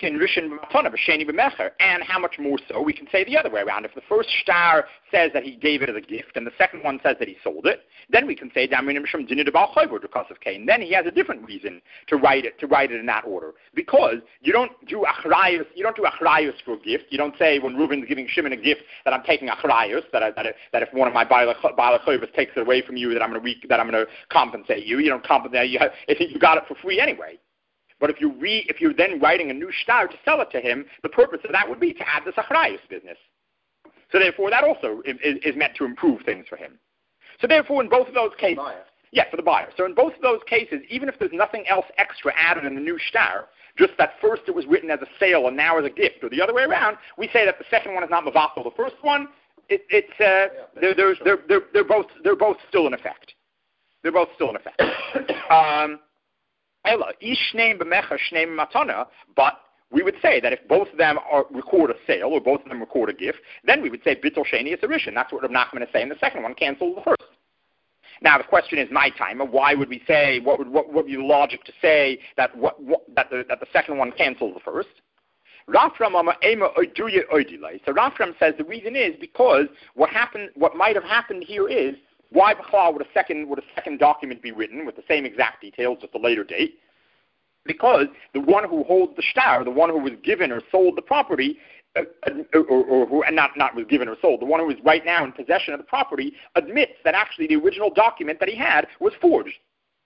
how much more so? We can say the other way around. If the first shtar says that he gave it as a gift, and the second one says that he sold it, then we can say because of Cain. Then he has a different reason to write it to write it in that order, because you don't do achrayus. You don't do achrayus for a gift. You don't say when Reuben's giving Shimon a gift that I'm taking achrayus, that I, that, I, that if one of my balachayvus takes it away from you, that I'm going to that I'm going to compensate you. You don't compensate. You have, if you got it for free anyway. But if you re, if you're then writing a new shtar to sell it to him, the purpose of that would be to add this achrayus business. So therefore, that also is, is meant to improve things for him. So therefore, in both of those cases, yeah, for the buyer. So in both of those cases, even if there's nothing else extra added in the new shtar, just that first it was written as a sale and now as a gift, or the other way around, we say that the second one is not mavassal. The first one, it, it's uh, they're, they're, they're, they're, they're both they're both still in effect. They're both still in effect. um, But we would say that if both of them are, record a sale or both of them record a gift, then we would say bittul sheni is a rishon. That's what Rav Nachman is saying. The second one cancels the first. Now the question is my time. Why would we say? What would what would be the logic to say that what, what that the that the second one cancels the first? Rafram So Rafram says the reason is because what happened. What might have happened here is. Why would a second would a second document be written with the same exact details, just a later date? Because the one who holds the shtar, the one who was given or sold the property, uh, or, or, or who and not not was given or sold, the one who is right now in possession of the property, admits that actually the original document that he had was forged.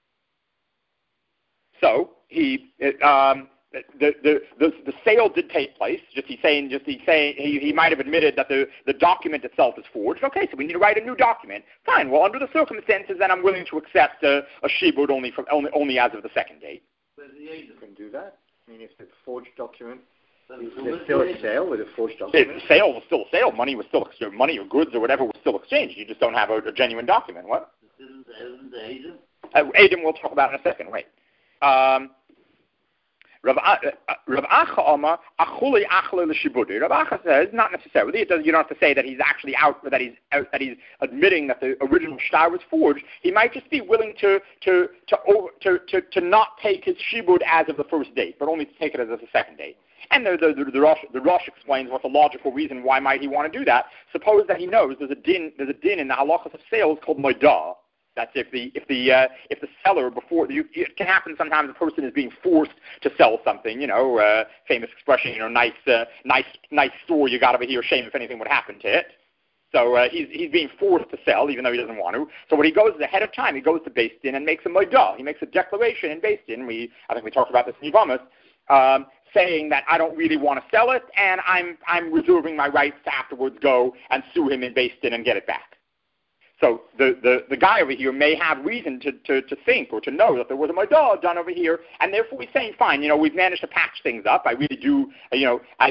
So he. Um, The, the the the sale did take place. Just he's saying, just he's saying, he, he might have admitted that the, the document itself is forged. Okay, so we need to write a new document. Fine. Well, under the circumstances, then I'm willing to accept a, a shibud only from only only as of the second date. You can do that. I mean, if the forged document is there's still a sale with a forged document. The sale was still a sale. Money was still exchanged. Money or goods or whatever was still exchanged. You just don't have a, a genuine document. What? Isn't there, isn't there Adam? Uh, Adam we'll talk about in a second, wait. Um, Rav Acha Omar, Achuli Achle L'Shibudi. Rav Acha says, not necessarily, it does, you don't have to say that he's actually out, that he's out, that he's admitting that the original shtar was forged. He might just be willing to to to over, to, to, to not take his shibud as of the first date, but only to take it as of the second date. And the the, the, the, Rosh, the Rosh explains what's a logical reason why might he want to do that. Suppose that he knows there's a din there's a din in the halachas of sales called moidah. That's if the if the uh, if the seller before you, it can happen sometimes. A person is being forced to sell something. You know, uh, famous expression. You know, nice uh, nice nice store you got over here. Shame if anything would happen to it. So uh, he's he's being forced to sell even though he doesn't want to. So what he goes is ahead of time. He goes to Beis Din and makes a moidah. He makes a declaration in Beis Din. We I think we talked about this in Yevamos, um, saying that I don't really want to sell it and I'm I'm reserving my rights to afterwards go and sue him in Beis Din and get it back. So the, the, the guy over here may have reason to, to, to think or to know that there was a moidah done over here, and therefore he's saying, fine, you know, we've managed to patch things up. I really do, you know, I,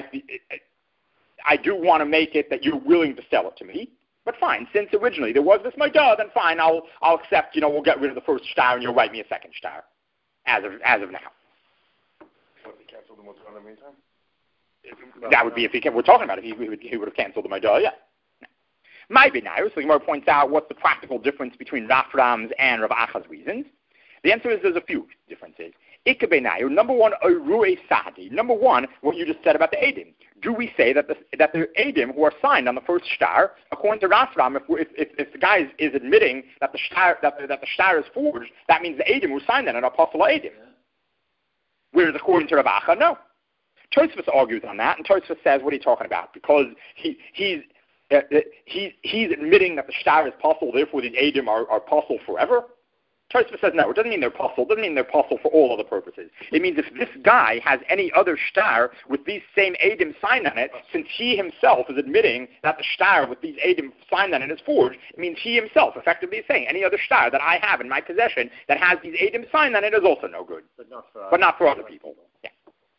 I do want to make it that you're willing to sell it to me. But fine, since originally there was this moidah, then fine, I'll I'll accept, you know, we'll get rid of the first shtar and you'll write me a second shtar as of as of now. What, if he canceled the moidah in the meantime? That would be if he we're talking about it, he, he, would, he would have canceled the moidah, yeah. Maybe now, so Gemara points out what's the practical difference between Rav Ram's and Rav Acha's reasons. The answer is there's a few differences. Ikabenayu, number one, Oirui Sahdi. Number one, what you just said about the Edim. Do we say that the, that the Edim who are signed on the first shtar, according to Rav Ram, if, if, if, if the guy is, is admitting that the shtar that the, that the shtar is forged, that means the Edim who signed that are apostle Edim. Yeah. Whereas according to Rav Acha, no. Tosfos argues on that, and Tosfos says, what are you talking about? Because he he's Uh, he, he's admitting that the shtar is possible, therefore the Edim are, are possible forever. Tosfos says no, it doesn't mean they're possible. It doesn't mean they're possible for all other purposes. It means if this guy has any other shtar with these same Edim signed on it, since he himself is admitting that the shtar with these Edim signed on it is forged, it means he himself effectively is saying any other shtar that I have in my possession that has these Edim signed on it is also no good. But not for, but not for other people. Yeah.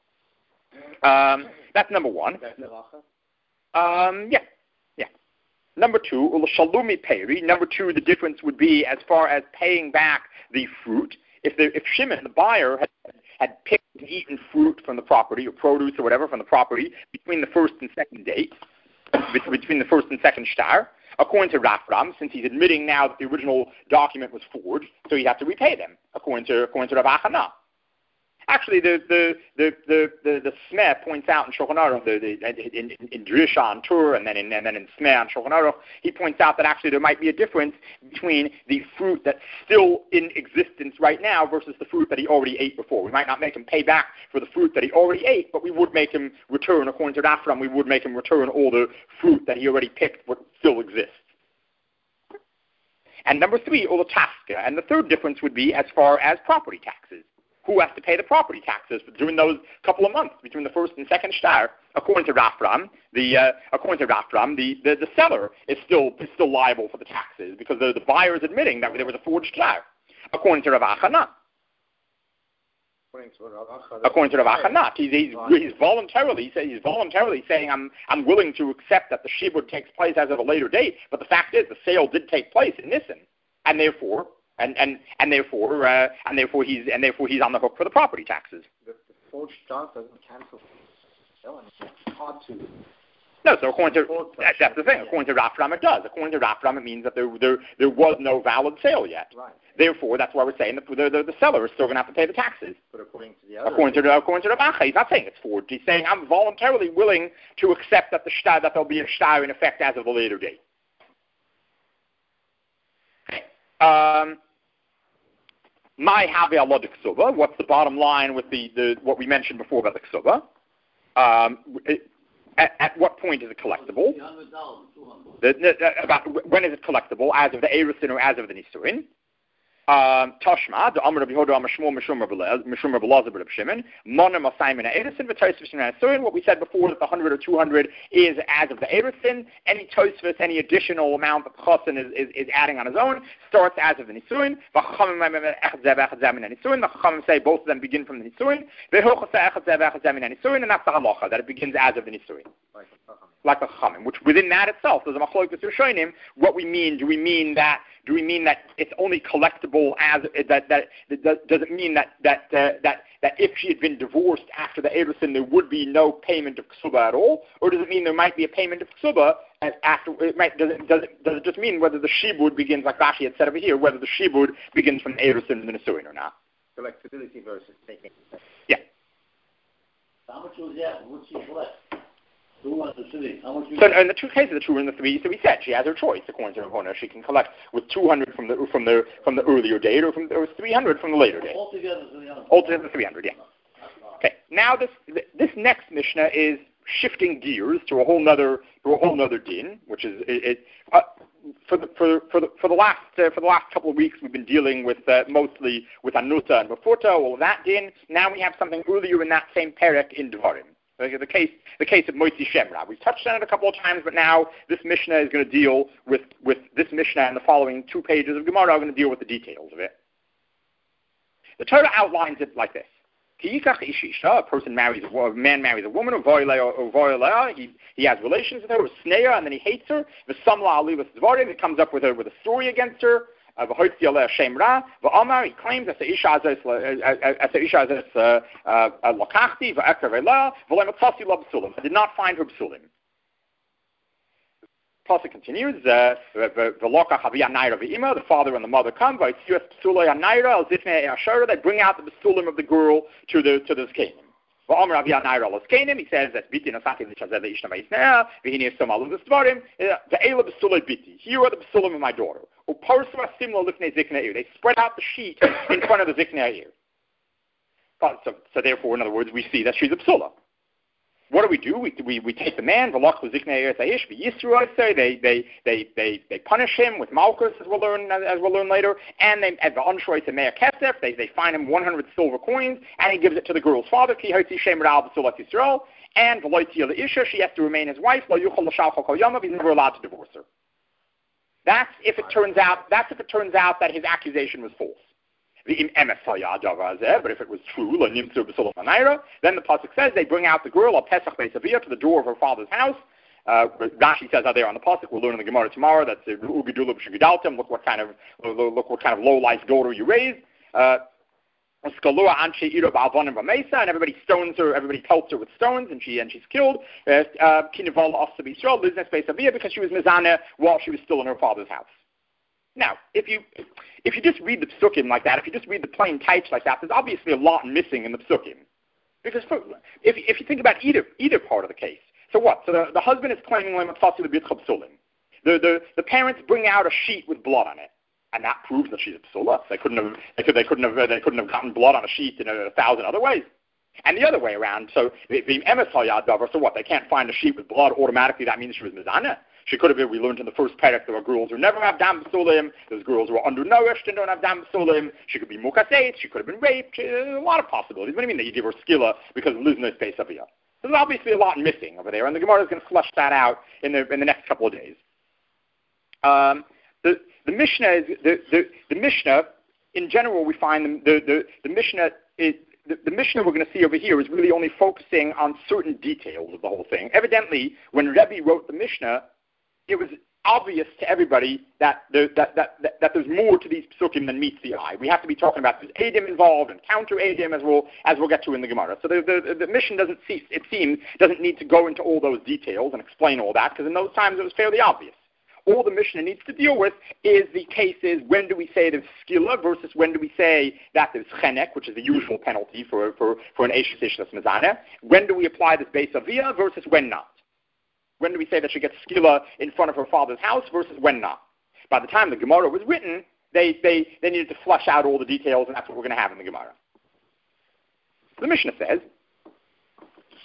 Um, that's number one. Um, yeah. Number two, Shalumi Peri. Number two, the difference would be as far as paying back the fruit. If the, if Shimon, the buyer, had, had picked and eaten fruit from the property, or produce or whatever from the property, between the first and second date, between the first and second shtar, according to Rav Ram, since he's admitting now that the original document was forged, so he'd have to repay them, according to according to Rav Achana. Actually, the the the the the, the Smeh points out in Shulchan Aruch, the, the, in, in, in Drisha on Tur, and then in and then in Smeh on Shulchan Aruch, he points out that actually there might be a difference between the fruit that's still in existence right now versus the fruit that he already ate before. We might not make him pay back for the fruit that he already ate, but we would make him return, according to Rav Ram, we would make him return all the fruit that he already picked, what still exists. And number three, Olotaska. And the third difference would be as far as property taxes. Who has to pay the property taxes during those couple of months between the first and second shtar? According to Rav Ram, the uh, according to Rav Ram, the, the, the seller is still is still liable for the taxes because the, the buyer is admitting that there was a forged shtar. According to Rav Acha, not. According to Rav Acha, not. He's, he's, he's voluntarily he's voluntarily saying I'm I'm willing to accept that the shibud takes place as of a later date, but the fact is the sale did take place in Nisan, and therefore. And and and therefore uh, and therefore he's and therefore he's on the hook for the property taxes. The, the forged shtar doesn't cancel selling. It's hard to. No, so according to that, that's the thing. According to Rav Ram, it does. According to Rav Ram, it means that there there there was no valid sale yet. Right. Therefore, that's why we're saying that the the, the seller is still going to have to pay the taxes. But according to the other. According to the, according to Rav Acha, he's not saying it's forged. He's saying I'm voluntarily willing to accept that the shtar that there'll be a shtar in effect as of a later date. Um. My Havi Allah de Ksuba, what's the bottom line with the, the what we mentioned before about the Ksuba? Um, it, at, at what point is it collectible? The, the, about when is it collectible, as of the Erusin or as of the Nisuin? Um, Tashma, the Amr of Yehuda, Amr Shmuel, Mishum Rabbi Elazar, Rabbi Shimon, Monim of Simon Edison, but Tosfos and Nasuin. What we said before that the hundred or two hundred is as of the Edison. Any Tosfos, any additional amount that Chassan is, is, is adding on his own starts as of the Nisuin. The Chachamim say both of them begin from the Nisuin. And that's the halacha that it begins as of the Nisuin. Like the Chachamim, which within that itself, there's a machlokes with Rishonim. What we mean? Do we mean that? Do we mean that it's only collectible as that? That, that does it mean that that uh, that that if she had been divorced after the Erusin, there would be no payment of ksuba at all, or does it mean there might be a payment of ksuba and after? It might, does it does it does it just mean whether the shibud begins like Rashi had said over here, whether the shibud begins from the Erusin and the Nesuin or not? Collectability versus taking. Yeah. How much was that? What's she collect? Two and the three. How much? So in the two cases, the two and the three, so we said she has her choice according to Ravona. She can collect with two hundred from the from the from the earlier date, or from or three hundred from the later date. Altogether three hundred. Altogether three hundred, yeah. Okay. Now this this next Mishnah is shifting gears to a whole nother to a whole nother din, which is it. it uh, for the for for the for the last uh, for the last couple of weeks, we've been dealing with uh, mostly with Anuta and Befurta, all of that din. Now we have something earlier in that same perek in Devarim. The case, the case of Moitzi Shemra. We've touched on it a couple of times, but now this Mishnah is going to deal with, with this Mishnah, and the following two pages of Gemara are going to deal with the details of it. The Torah outlines it like this: a person marries a, a man marries a woman, or he he has relations with her, or sneya, and then he hates her. The samla ali with dvarim, he comes up with a with a story against her. Uh, he claims that the Isha is Lakachti, I did not find her B'sulim. Pasuk continues, the father and the mother come, they bring out the B'sulim of the girl to the to the Zkanim. He says that Biti Nasati Lishazeh Ishna Vaisnea, Vihini Somalu Dvarim, the Ela B'sulei Biti. Here are the B'sulim of my daughter. They spread out the sheet in front of the Ziknei ear. So, so therefore, in other words, we see that she's a B'sula. What do we do? We we, we take the man, they they they they they punish him with malchus, as we'll learn as we'll learn later, and they at the unshoy to Meir Kesef, they they find him one hundred silver coins, and he gives it to the girl's father. And she has to remain his wife. He's never allowed to divorce her. That's if it turns out. That's if it turns out that his accusation was false. But if it was true, then the pasuk says they bring out the girl al Pesach Beisavia to the door of her father's house. Uh, Rashi says out there on the pasuk, we'll learn in the Gemara tomorrow. That's look what kind of look what kind of low life daughter you raised. Uh, and everybody stones her, everybody pelts her with stones, and she and she's killed. Uh, because she was mizana while she was still in her father's house. Now, if you if you just read the psukim like that, if you just read the plain types like that, there's obviously a lot missing in the psukim. Because for, if if you think about either either part of the case, so what? So the, the husband is claiming the the the parents bring out a sheet with blood on it, and that proves that she's a psula. They couldn't have they could they couldn't have they couldn't have gotten blood on a sheet in a, a thousand other ways. And the other way around, so the emes hayad davar. So what? They can't find a sheet with blood automatically. That means she was mizana. She could have been, we learned in the first parak, there were girls who never have dam b'sulim, there's girls who are undernourished and don't have dam b'sulim, she could be mukaseit, she could have been raped, she, a lot of possibilities. What do you mean that you give her skilla because of losing space of you? There's obviously a lot missing over there, and the Gemara is going to flesh that out in the in the next couple of days. Um, the the Mishnah is the, the, the Mishnah in general we find the the, the Mishnah is The, the Mishnah we're going to see over here is really only focusing on certain details of the whole thing. Evidently, when Rebbe wrote the Mishnah, it was obvious to everybody that, there, that, that, that, that there's more to these psukim than meets the eye. We have to be talking about there's Adim involved and counter Adim as we'll, as we'll get to in the Gemara. So the, the, the Mishnah doesn't cease, it seems, doesn't need to go into all those details and explain all that, because in those times it was fairly obvious. All the Mishnah needs to deal with is the cases, when do we say there's skilla versus when do we say that there's chenek, which is the usual penalty for, for, for an Eishes Ishlas Mezaneh. When do we apply this Beis Aviyah versus when not? When do we say that she gets skilla in front of her father's house versus when not? By the time the Gemara was written, they, they, they needed to flesh out all the details, and that's what we're going to have in the Gemara. The Mishnah says,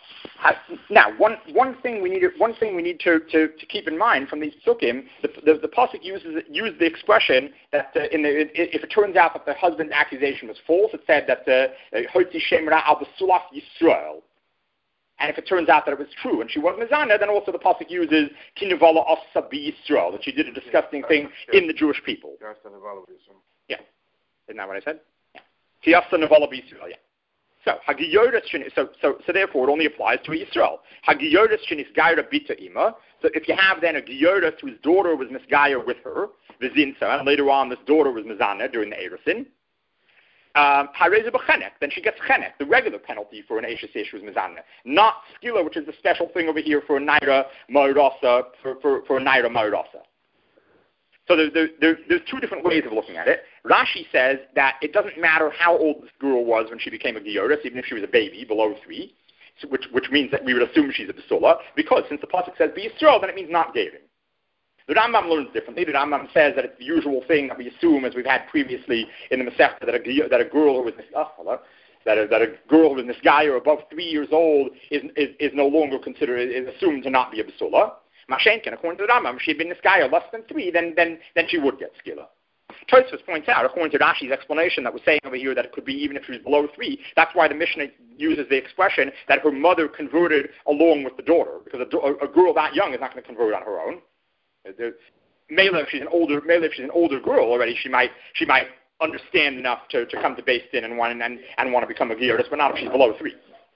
Now, one, one thing we need one thing we need to, to, to keep in mind from these psukim, the the, the pasuk uses uses the expression that uh, in the if it turns out that the husband's accusation was false, it said that hotzi shemra al b'sulaf Yisrael, and if it turns out that it was true and she was mizana, then also the pasuk uses kinivala asa Yisrael, that she did a disgusting thing in the Jewish people. Yeah, isn't that what I said? Yeah, Tiasa nevala Yisrael. Yeah. So, so, so, so therefore, it only applies to a Yisrael. Hagiyodas shenis gaira bita ima. So, if you have then a Giyodas whose daughter was misgayer with her, vizinsa, and later on this daughter was mizana during the Erusin, um, hareza b'chenek, then she gets chenek, the regular penalty for an Eishes Ish was mizana, not skila, which is the special thing over here for a naira ma'irasa, for for for a naira ma'irasa. So there, there, there, there's two different ways of looking at it. Rashi says that it doesn't matter how old this girl was when she became a Giyoris, even if she was a baby, below three, so which, which means that we would assume she's a Basula, because since the pasuk says be Yisrael, then it means not Gavin. The Rambam learns differently. The Rambam says that it's the usual thing that we assume, as we've had previously in the Masechta, that a, that a girl who was oh, that a, that a girl who was this guy or above three years old is, is, is no longer considered, is assumed to not be a Basula. Mashenkin, according to the Rambam, if she had been this guy or less than three, then then then she would get skila. Tosfos points out, according to Rashi's explanation that was saying over here that it could be even if she was below three, that's why the Mishnah uses the expression that her mother converted along with the daughter, because a, a, a girl that young is not going to convert on her own. Maybe if she's an older, maybe if she's an older girl already, she might she might understand enough to, to come to Beis Din and want and, and want to become a Giyuris, but not if she's below three.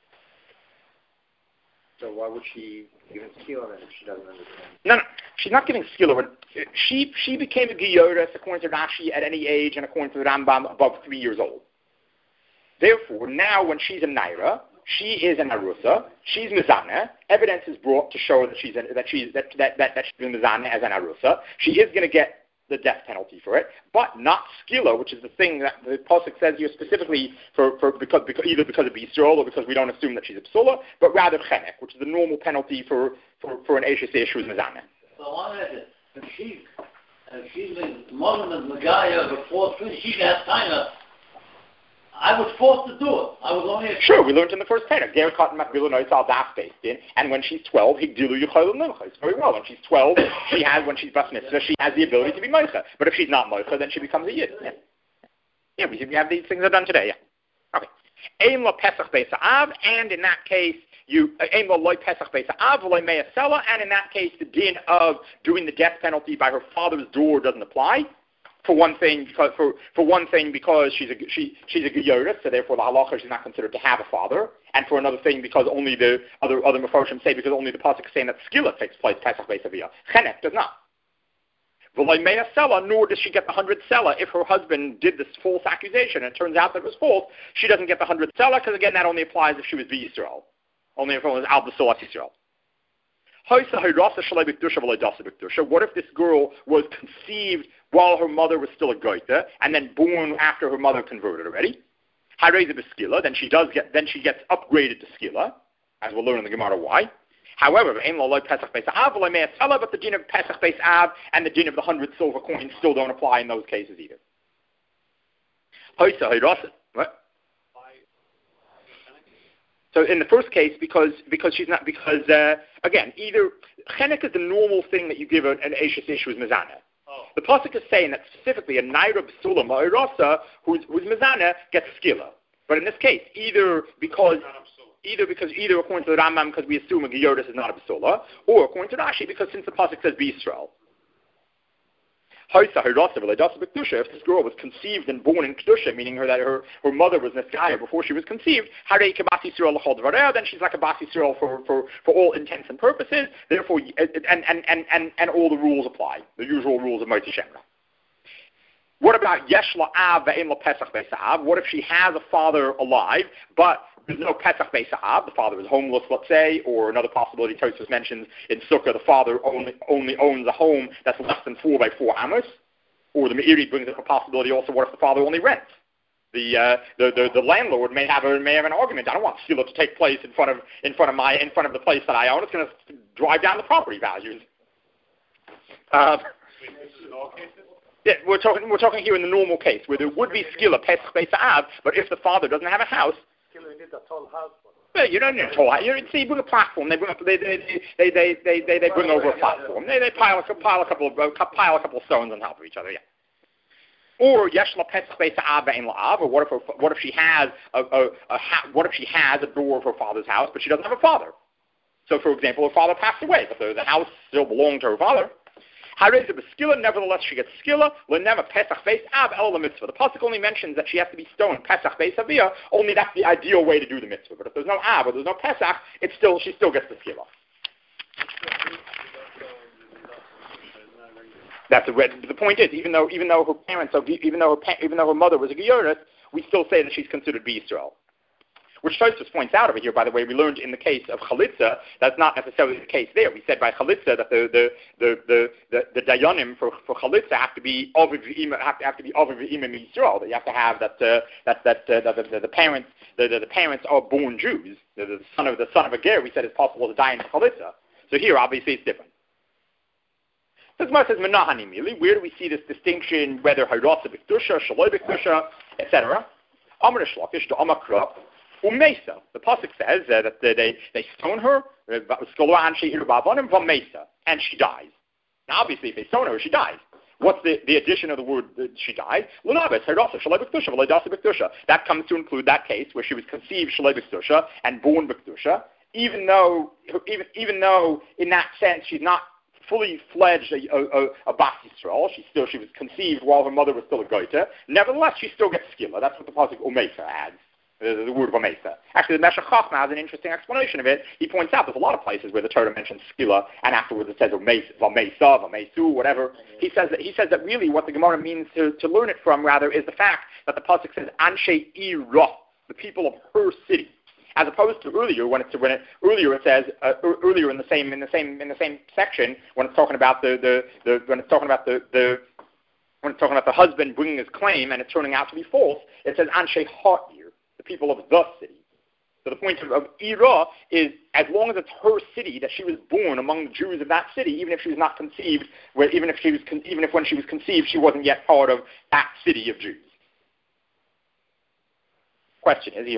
So why would she give skila then if she doesn't understand? No, no, she's not giving skila. She she became a Giyoris according to Rashi at any age and according to the Rambam above three years old. Therefore, now when she's a Naira, she is an Arusa. She's Mizana. Evidence is brought to show that she's a, that she's that that that, that she's Mizana as an Arusa. She is going to get the death penalty for it, but not skila, which is the thing that the pasuk says here specifically for, for because, because either because of Yisrael or because we don't assume that she's a psula, but rather chenek, which is the normal penalty for, for, for an Eishes Ish who's mezaneh. So one is it, if she if she's been modern as Megaya before three, she has time. I was forced to do it. I was only a sure. We learned in the first parak. Ger kat makbilu noitz al das based in, and when she's twelve, higdilu yuchaylu nimcha. Very well. When she's twelve, she has when she's bas mitzvah, she has the ability to be moicha. But if she's not moicha, then she becomes a yid. Yeah, yeah we, we have these things are done today. Yeah. Okay. Aim lo pesach beisa'av, and in that case, you aim lo loy pesach beisa'av loy me'asela, and in that case, the din of doing the death penalty by her father's door doesn't apply. For one thing, because for, for one thing, because she's a she she's a Giyoris, so therefore the halacha she's not considered to have a father. And for another thing, because only the other other Mefarshim say because only the pasuk is saying that skila takes place Pesach Beisavia. Chenek does not. V'loy mea sela, nor does she get the hundred sela if her husband did this false accusation and it turns out that it was false. She doesn't get the hundred sela because again that only applies if she was Yisrael, only if it was al b'solat Yisrael. What if this girl was conceived while her mother was still a goita, and then born after her mother converted already? Then she does get, then she gets upgraded to skila, as we'll learn in the Gemara why. However, but the din of Pesach Beis Av and the din of the hundred silver coins still don't apply in those cases either. What? So in the first case, because because she's not because uh, again, either chenek is the normal thing that you give an, an Eishes Ish who's mezaneh. Oh. The pasuk is saying that specifically a naira b'sula ma'irasa who's who's mezaneh gets skila. But in this case, either because either because either according to the Rambam because we assume a Giyotis is not a b'sula, or according to Rashi because since the pasuk says be Yisrael. If this girl was conceived and born in Kedusha, meaning her that her, her mother was Neskaya before she was conceived, then she's like a Bas Yisrael for, for, for all intents and purposes, therefore, and, and, and, and, and all the rules apply, the usual rules of Moti Shemra. What about Yesh La'av ve'en Pesach Beisa'av? What if she has a father alive, but there's no Pesach Beisa'av, the father is homeless, let's say, or another possibility Tosfos mentions in Sukkah, the father only, only owns a home that's less than four by four amos, or the Meiri brings up a possibility also, what if the father only rents? The, uh, the, the, the landlord may have a, may have an argument. I don't want skila to take place in front of, in front of my, in front of the place that I own. It's going to drive down the property values. Uh, Yeah, we're talking. We're talking here in the normal case where there would be skila pesach beisa'av, but if the father doesn't have a house, you need a tall house. But you don't need to hold. You see, bring a platform. They bring up. They they they they they they, they bring over a platform. They they pile a pile a couple of uh, pile a couple of stones on top of each other. Yeah. Or yeshla pesach beis ha'av ve'en la'av. Or what if her, what if she has a, a, a what if she has a door of her father's house, but she doesn't have a father? So, for example, her father passed away, but the, the house still belonged to her father. Hareza b'skila, nevertheless she gets skila. L'nema pesach beis av el la mitzvah. The pasuk only mentions that she has to be stoned pesach beis avia. Only that's the ideal way to do the mitzvah. But if there's no av or there's no pesach, it's still she still gets the skila. That's a, the point is, even though even though her parents, even though her even though her mother was a Geyuris, we still say that she's considered B'Yisrael. Which Tosfos points out over here, by the way, we learned in the case of Chalitza, that's not necessarily the case there. We said by Chalitza that the the the the, the, the dayanim for, for Chalitza have to be Aviv v'Ima have to have to be Aviv v'Ima Yisrael. That you have to have that uh, that that, uh, that the, the, the parents the, the, the parents are born Jews. The, the son of the son of a ger, we said, is possible to die in Chalitza. So here, obviously, it's different. So Gemara says, Menahani Mili, where do we see this distinction, whether Hayrasa B'Kedusha, Shaloi B'Kedusha, et cetera? Amar Shlokish to Amar Krop, Umesa. The pasuk says uh, that uh, they they stone her, and she dies. Now, obviously, if they stone her, she dies. What's the, the addition of the word that she dies? That comes to include that case where she was conceived Shaloi B'Kedusha and born B'Kedusha, even though even even though in that sense she's not fully fledged a, a, a Bas Yisrael. She still she was conceived while her mother was still a Goita. Nevertheless, she still gets skila. That's what the pasuk Umesa adds. The, the word Vamesa. Actually, the Meshech Chochmah has an interesting explanation of it. He points out there's a lot of places where the Torah mentions skila, and afterwards it says Vamesa, Vamesu, whatever. He says that he says that really what the Gemara means to, to learn it from rather is the fact that the pasuk says Anshe Ira, the people of her city, as opposed to earlier when it's when it earlier it says uh, earlier in the same in the same in the same section when it's talking about the, the, the when it's talking about the, the when it's talking about the husband bringing his claim and it's turning out to be false. It says Anshe Ha'ir, the people of the city. So the point of, of Ira is as long as it's her city that she was born among the Jews of that city, even if she was not conceived, where even if she was con- even if when she was conceived she wasn't yet part of that city of Jews. Question is,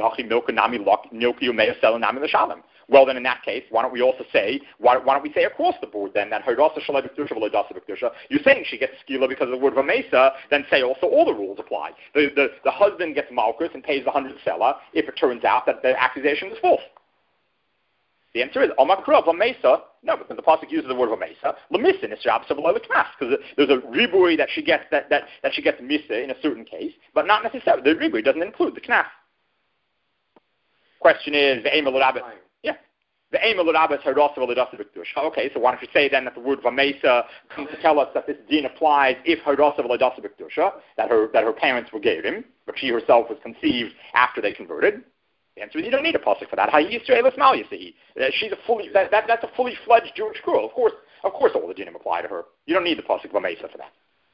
well then in that case, why don't we also say, why, why don't we say across the board then that you're saying she gets skila because of the word v'mesa, then say also all the rules apply. The the, the husband gets malchus and pays the hundred selah if it turns out that the accusation is false. The answer is omakra v'mesa. No, because the pasuk uses the word v'mesa. L'misin is rabsa below the knas, because there's a ribui that she gets that, that, that she gets misa in a certain case, but not necessarily. The ribui doesn't include the knas. Question is the aim of Rabbis. Yeah, the aim of Rabbis Hayrasa v'Ladasa B'Kedusha. Okay, so why don't you say then that the word v'mesa comes to tell us that this din applies if Hayrasa v'Ladasa B'Kedusha, that her that her parents were Gerim, but she herself was conceived after they converted. The answer is you don't need a pasuk for that. She's a fully that, that that's a fully fledged Jewish girl. Of course, of course, all the dinim apply to her. You don't need the pasuk v'mesa for that.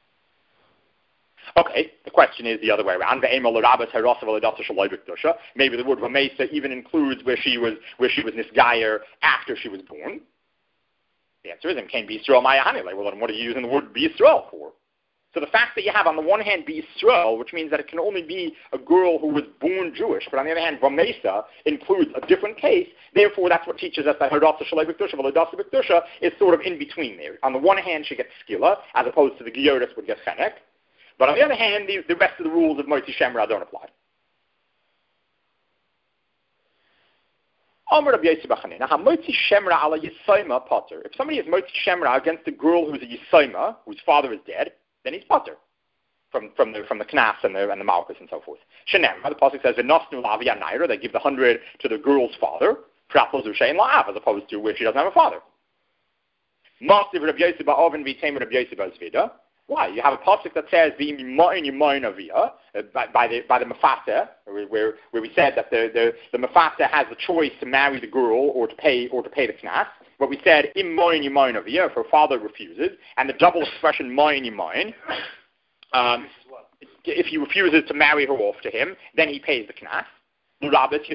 Okay, the question is the other way around. Maybe the word v'mesa even includes where she was where she was nisgayer after she was born. The answer is, "Can be Yisrael Mayahanile." Well, then what are you using the word be Yisrael for? So the fact that you have on the one hand be Yisrael, which means that it can only be a girl who was born Jewish, but on the other hand, v'mesa includes a different case. Therefore, that's what teaches us that Hayrasa Shalei B'Kedusha, V'Ladasa B'Kedusha is sort of in between there. On the one hand, she gets skila, as opposed to the Geyuris would get chenek. But on the other hand, the, the rest of the rules of Motzi Shemra don't apply. If somebody is Motzi Shemra against a girl who's a Yisaima, whose father is dead, then he's potter from from the from the Knas and the and the Malchus and so forth. Shenem, the pasuk says, they give the hundred to the girl's father, as opposed to where she doesn't have a father. Why? You have a pasuk that says by, by the by the Mefaseh, where, where where we said that the the, the Mefaseh has the choice to marry the girl or to pay or to pay the knas. But we said im moin yimoin avia if her father refuses, and the double expression moin yimoin. Um, if he refuses to marry her off to him, then he pays the knas.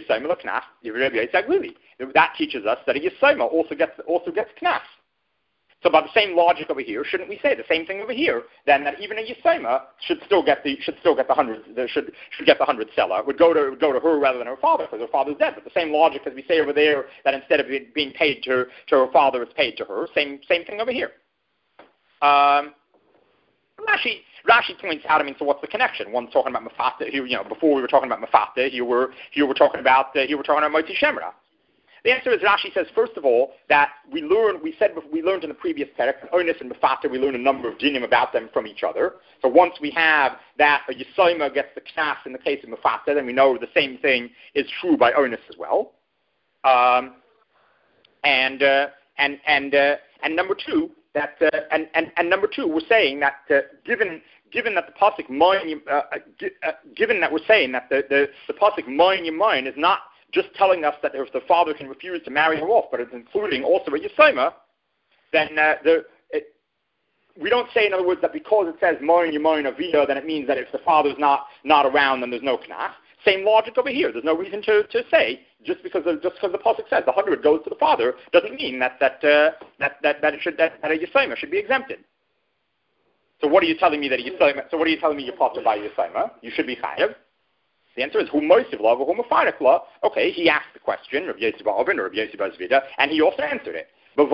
That teaches us that a Yisaima also gets also gets knas. So by the same logic over here, shouldn't we say the same thing over here? Then that even a Yisoma should still get the should still get the hundred the, should should get the hundred seller would go to would go to her rather than her father because her father's dead. But the same logic as we say over there that instead of it being paid to to her father, it's paid to her. Same same thing over here. Um, Rashi Rashi points out. I mean, so what's the connection? One's talking about Mafata. Here, you know, before we were talking about Mafata. Here we're here we're talking about uh, here we're talking about Motzi Shemra. The answer is Rashi says, first of all, that we learn, we said we learned in the previous perek, Onus and Mefata, we learn a number of dinim about them from each other. So once we have that a Yisoima gets the knas in the case of Mefata, then we know the same thing is true by Onus as well. Um, and, uh, and, and, uh, and number two, that, uh, and, and, and number two, we're saying that uh, given, given that the pasuk moin, uh, uh, given that we're saying that the, the, the pasuk moin yamoin is not just telling us that if the father can refuse to marry her off, but it's including also a Yisoma, then uh, the, it, we don't say, in other words, that because it says Moin Yamoin Avida, then it means that if the father's not, not around, then there's no Knas. Same logic over here. There's no reason to, to say, just because of, just because the pasuk says the hundred goes to the father, doesn't mean that that uh, that, that, that, it should, that, that a Yisoma should be exempted. So what are you telling me that a Yisoma, so what are you telling me you're potter by Yisoma? You should be chayav. The answer is who moisiv law, who mafarik law. Okay, he asked the question, Rabbi Yossi bar Ovin or Rabbi Yossi bar Zvida, and he also answered it.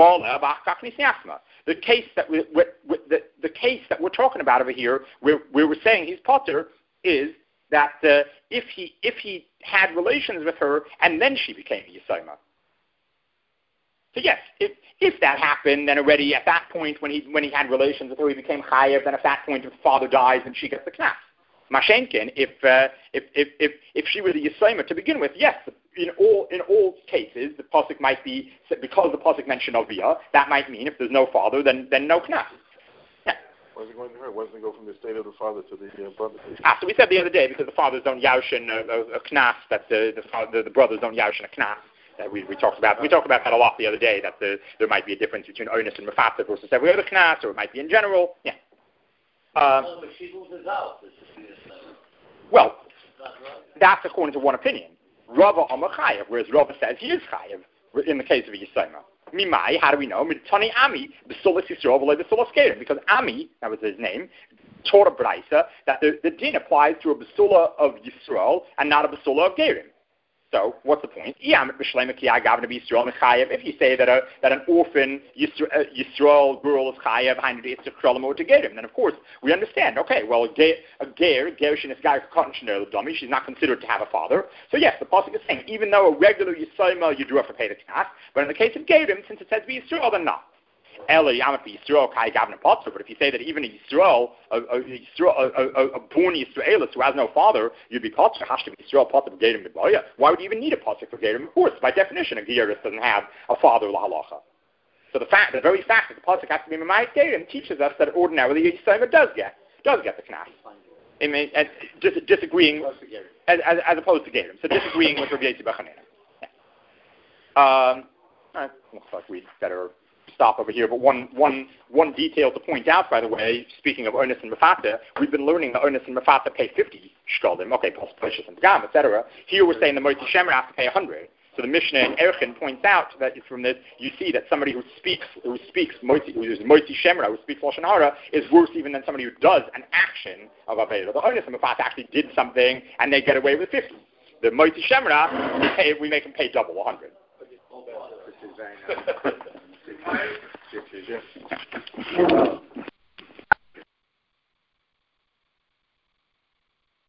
The case that we, we, we, the, the case that we're talking about over here, where, where we're saying he's potter, is that uh, if he if he had relations with her and then she became a Yisoma. So yes, if if that happened, then already at that point when he when he had relations with her, he became chayav. Then at that point, if the father dies, then she gets the knas. Mashenkin, if, uh, if if if if she was a Yisoma to begin with, yes, in all in all cases, the pasuk might be, because the pasuk mentioned Aviyah, that might mean if there's no father, then then no knas. Yeah. Why is it going to her? Why doesn't it go from the state of the father to the uh, brother? Ah, so we said the other day because the fathers don't yashin a, a, a knas, that the the, father, the brothers don't yashin a knas. That we, we talked about we talked about that a lot the other day. That the, there might be a difference between onus and mafata versus every other knas, or it might be in general. Yeah. Um, well, that's according to one opinion. Rava Amar Chayav, whereas Rava says he is Chayav in the case of a Yisoma. Mimai, how do we know? Tani Ami, B'sulas Yisrael, v'lo B'sulas Gerim, because Ami, that was his name, taught a Braisa that the, the din applies to a B'sula of Yisrael and not a B'sula of Gerim. So, what's the point? If you say that a that an orphan Yisrael girl is chayav, then of course we understand. Okay, well a ger, a ger, gershin is guy dummy. She's not considered to have a father. So yes, the pasuk is saying even though a regular Yisrael you do have to pay the knas, but in the case of gerim, since it says be Yisrael, then not. But if you say that even a Yisrael, a, a, Yisrael, a, a, a born Yisraelis who has no father, you'd be potter. Yisrael potter for Gerim B'Baya. Why would you even need a potter for Gerim? Of course, by definition, a Gerim doesn't have a father lahalacha. So the fact, the very fact that the pasuk has to be Mamayit Gerim teaches us that ordinarily a Yisrael does get does get the knas. I mean, and dis, disagreeing as, as, as opposed to Gerim. So disagreeing with Rabbi Yossi bar Chanina. Um, uh, looks like we better stop over here, but one, one, one detail to point out, by the way, speaking of Onus and Mefata, we've been learning that Onus and Mefata pay fifty shkolim, okay, plus Pashas and Gam, et cetera. Here we're saying the Motzi Shemer has to pay one hundred. So the Mishnah in Erchin points out that from this, you see that somebody who speaks, who speaks Motzi, who is Motzi Shemer, who speaks Lashon Hara, is worse even than somebody who does an action of Aveda. The Onus and Mefata actually did something, and they get away with fifty. The Motzi Shemer, we, pay, we make them pay double, one hundred. This is very nice.